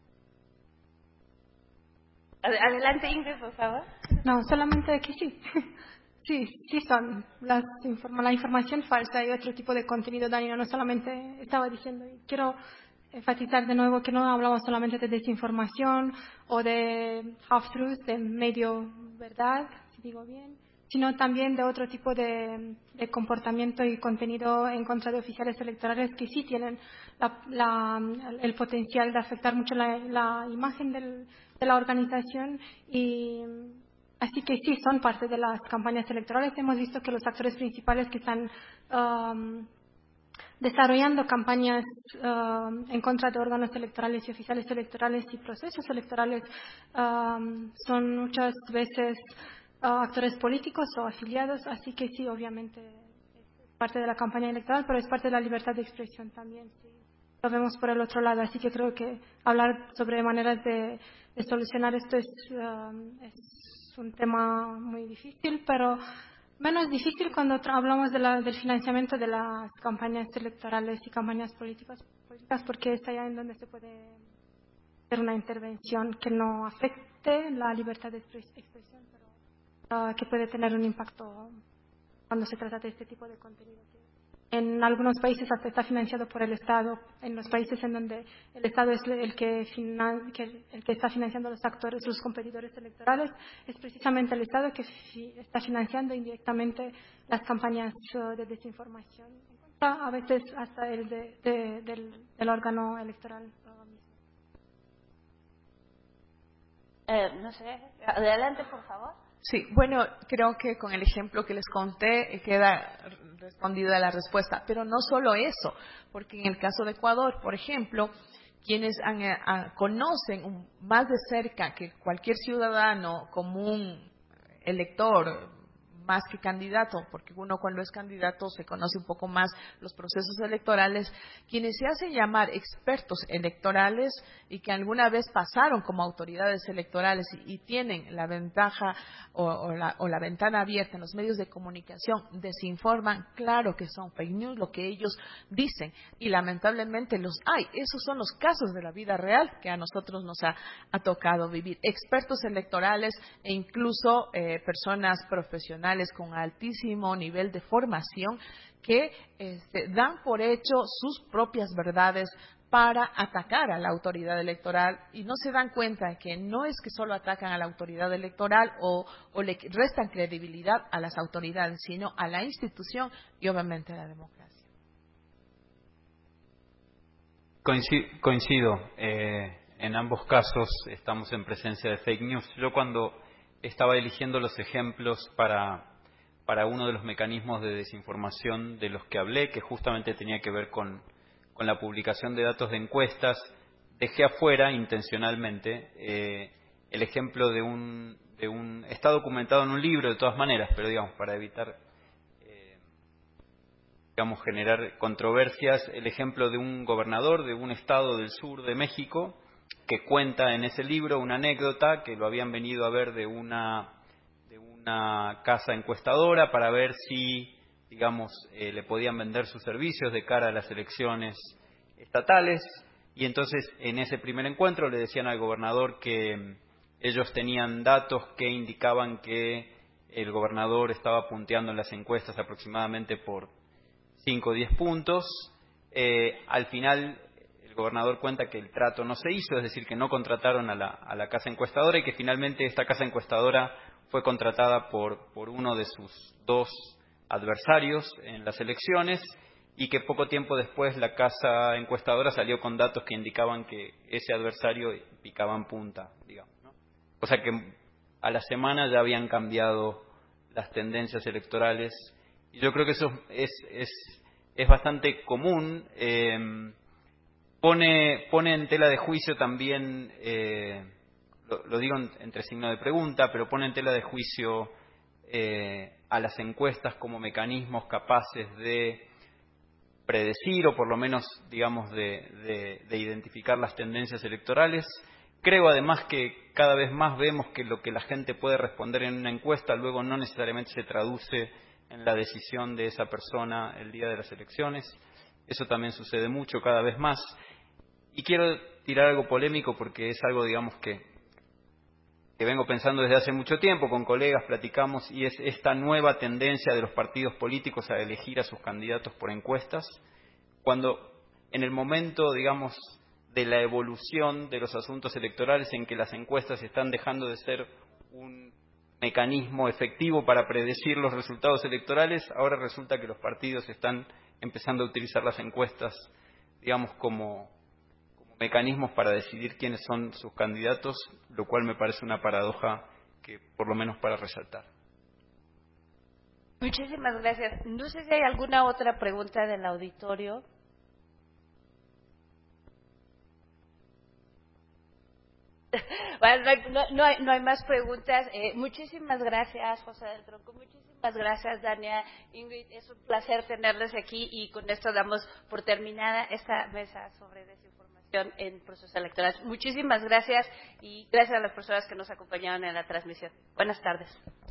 [SPEAKER 2] Adelante, Ingrid, por favor.
[SPEAKER 3] No, solamente que sí. Sí, sí son las informa la información falsa y otro tipo de contenido dañino. No solamente estaba diciendo, quiero enfatizar de nuevo que no hablamos solamente de desinformación o de half-truths, de medio verdad, si digo bien, sino también de otro tipo de, de comportamiento y contenido en contra de oficiales electorales que sí tienen la, la, el potencial de afectar mucho la, la imagen del, de la organización y así que sí, son parte de las campañas electorales. Hemos visto que los actores principales que están um, desarrollando campañas uh, en contra de órganos electorales y oficiales electorales y procesos electorales um, son muchas veces uh, actores políticos o afiliados, así que sí, obviamente es parte de la campaña electoral, pero es parte de la libertad de expresión también, sí. Lo vemos por el otro lado, así que creo que hablar sobre maneras de, de solucionar esto es, uh, es un tema muy difícil, pero menos difícil cuando hablamos de la, del financiamiento de las campañas electorales y campañas políticas, políticas, porque es allá en donde se puede hacer una intervención que no afecte la libertad de expresión, pero uh, que puede tener un impacto cuando se trata de este tipo de contenido. En algunos países hasta está financiado por el Estado, en los países en donde el Estado es el que, finan, que, el que está financiando los actores, los competidores electorales, es precisamente el Estado que fi, está financiando indirectamente las campañas uh, de desinformación, a veces hasta el de, de, del, del órgano electoral.
[SPEAKER 2] Eh, no sé, adelante por favor.
[SPEAKER 5] Sí, bueno, creo que con el ejemplo que les conté queda respondida la respuesta, pero no solo eso, porque en el caso de Ecuador, por ejemplo, quienes han, a, conocen un, más de cerca que cualquier ciudadano común, elector, más que candidato, porque uno cuando es candidato se conoce un poco más los procesos electorales, quienes se hacen llamar expertos electorales y que alguna vez pasaron como autoridades electorales y, y tienen la ventaja o, o, la, o la ventana abierta en los medios de comunicación, desinforman, claro que son fake news lo que ellos dicen y lamentablemente los hay. Esos son los casos de la vida real que a nosotros nos ha, ha tocado vivir. Expertos electorales e incluso eh, personas profesionales con altísimo nivel de formación que este, dan por hecho sus propias verdades para atacar a la autoridad electoral y no se dan cuenta de que no es que solo atacan a la autoridad electoral o, o le restan credibilidad a las autoridades, sino a la institución y obviamente a la democracia.
[SPEAKER 4] Coincido, coincido. Eh, en ambos casos estamos en presencia de fake news. Yo cuando estaba eligiendo los ejemplos para, para uno de los mecanismos de desinformación de los que hablé, que justamente tenía que ver con, con la publicación de datos de encuestas, dejé afuera intencionalmente eh, el ejemplo de un, de un... Está documentado en un libro de todas maneras, pero digamos, para evitar eh, digamos, generar controversias, el ejemplo de un gobernador de un estado del sur de México, que cuenta en ese libro una anécdota que lo habían venido a ver de una, de una casa encuestadora para ver si, digamos, eh, le podían vender sus servicios de cara a las elecciones estatales. Y entonces, en ese primer encuentro le decían al gobernador que ellos tenían datos que indicaban que el gobernador estaba punteando en las encuestas aproximadamente por cinco o diez puntos. Eh, al final el gobernador cuenta que el trato no se hizo, es decir, que no contrataron a la, a la casa encuestadora y que finalmente esta casa encuestadora fue contratada por, por uno de sus dos adversarios en las elecciones y que poco tiempo después la casa encuestadora salió con datos que indicaban que ese adversario picaba en punta, digamos, ¿no? O sea que a la semana ya habían cambiado las tendencias electorales y yo creo que eso es, es, es bastante común. Eh, Pone, pone en tela de juicio también, eh, lo, lo digo en, entre signo de pregunta, pero pone en tela de juicio eh, a las encuestas como mecanismos capaces de predecir o por lo menos, digamos, de, de, de identificar las tendencias electorales. Creo además que cada vez más vemos que lo que la gente puede responder en una encuesta luego no necesariamente se traduce en la decisión de esa persona el día de las elecciones. Eso también sucede mucho cada vez más. Y quiero tirar algo polémico porque es algo, digamos, que, que vengo pensando desde hace mucho tiempo, con colegas platicamos, y es esta nueva tendencia de los partidos políticos a elegir a sus candidatos por encuestas, cuando en el momento, digamos, de la evolución de los asuntos electorales en que las encuestas están dejando de ser un mecanismo efectivo para predecir los resultados electorales, ahora resulta que los partidos están empezando a utilizar las encuestas, digamos, como mecanismos para decidir quiénes son sus candidatos, lo cual me parece una paradoja que por lo menos para resaltar.
[SPEAKER 2] Muchísimas gracias. No sé si hay alguna otra pregunta del auditorio. Bueno, no, hay, no, no, hay, no hay más preguntas. Eh, muchísimas gracias, José del Tronco. Muchísimas gracias, Dania, Ingrid. Es un placer tenerles aquí y con esto damos por terminada esta mesa sobre desinformación en procesos electorales. Muchísimas gracias y gracias a las personas que nos acompañaron en la transmisión. Buenas tardes.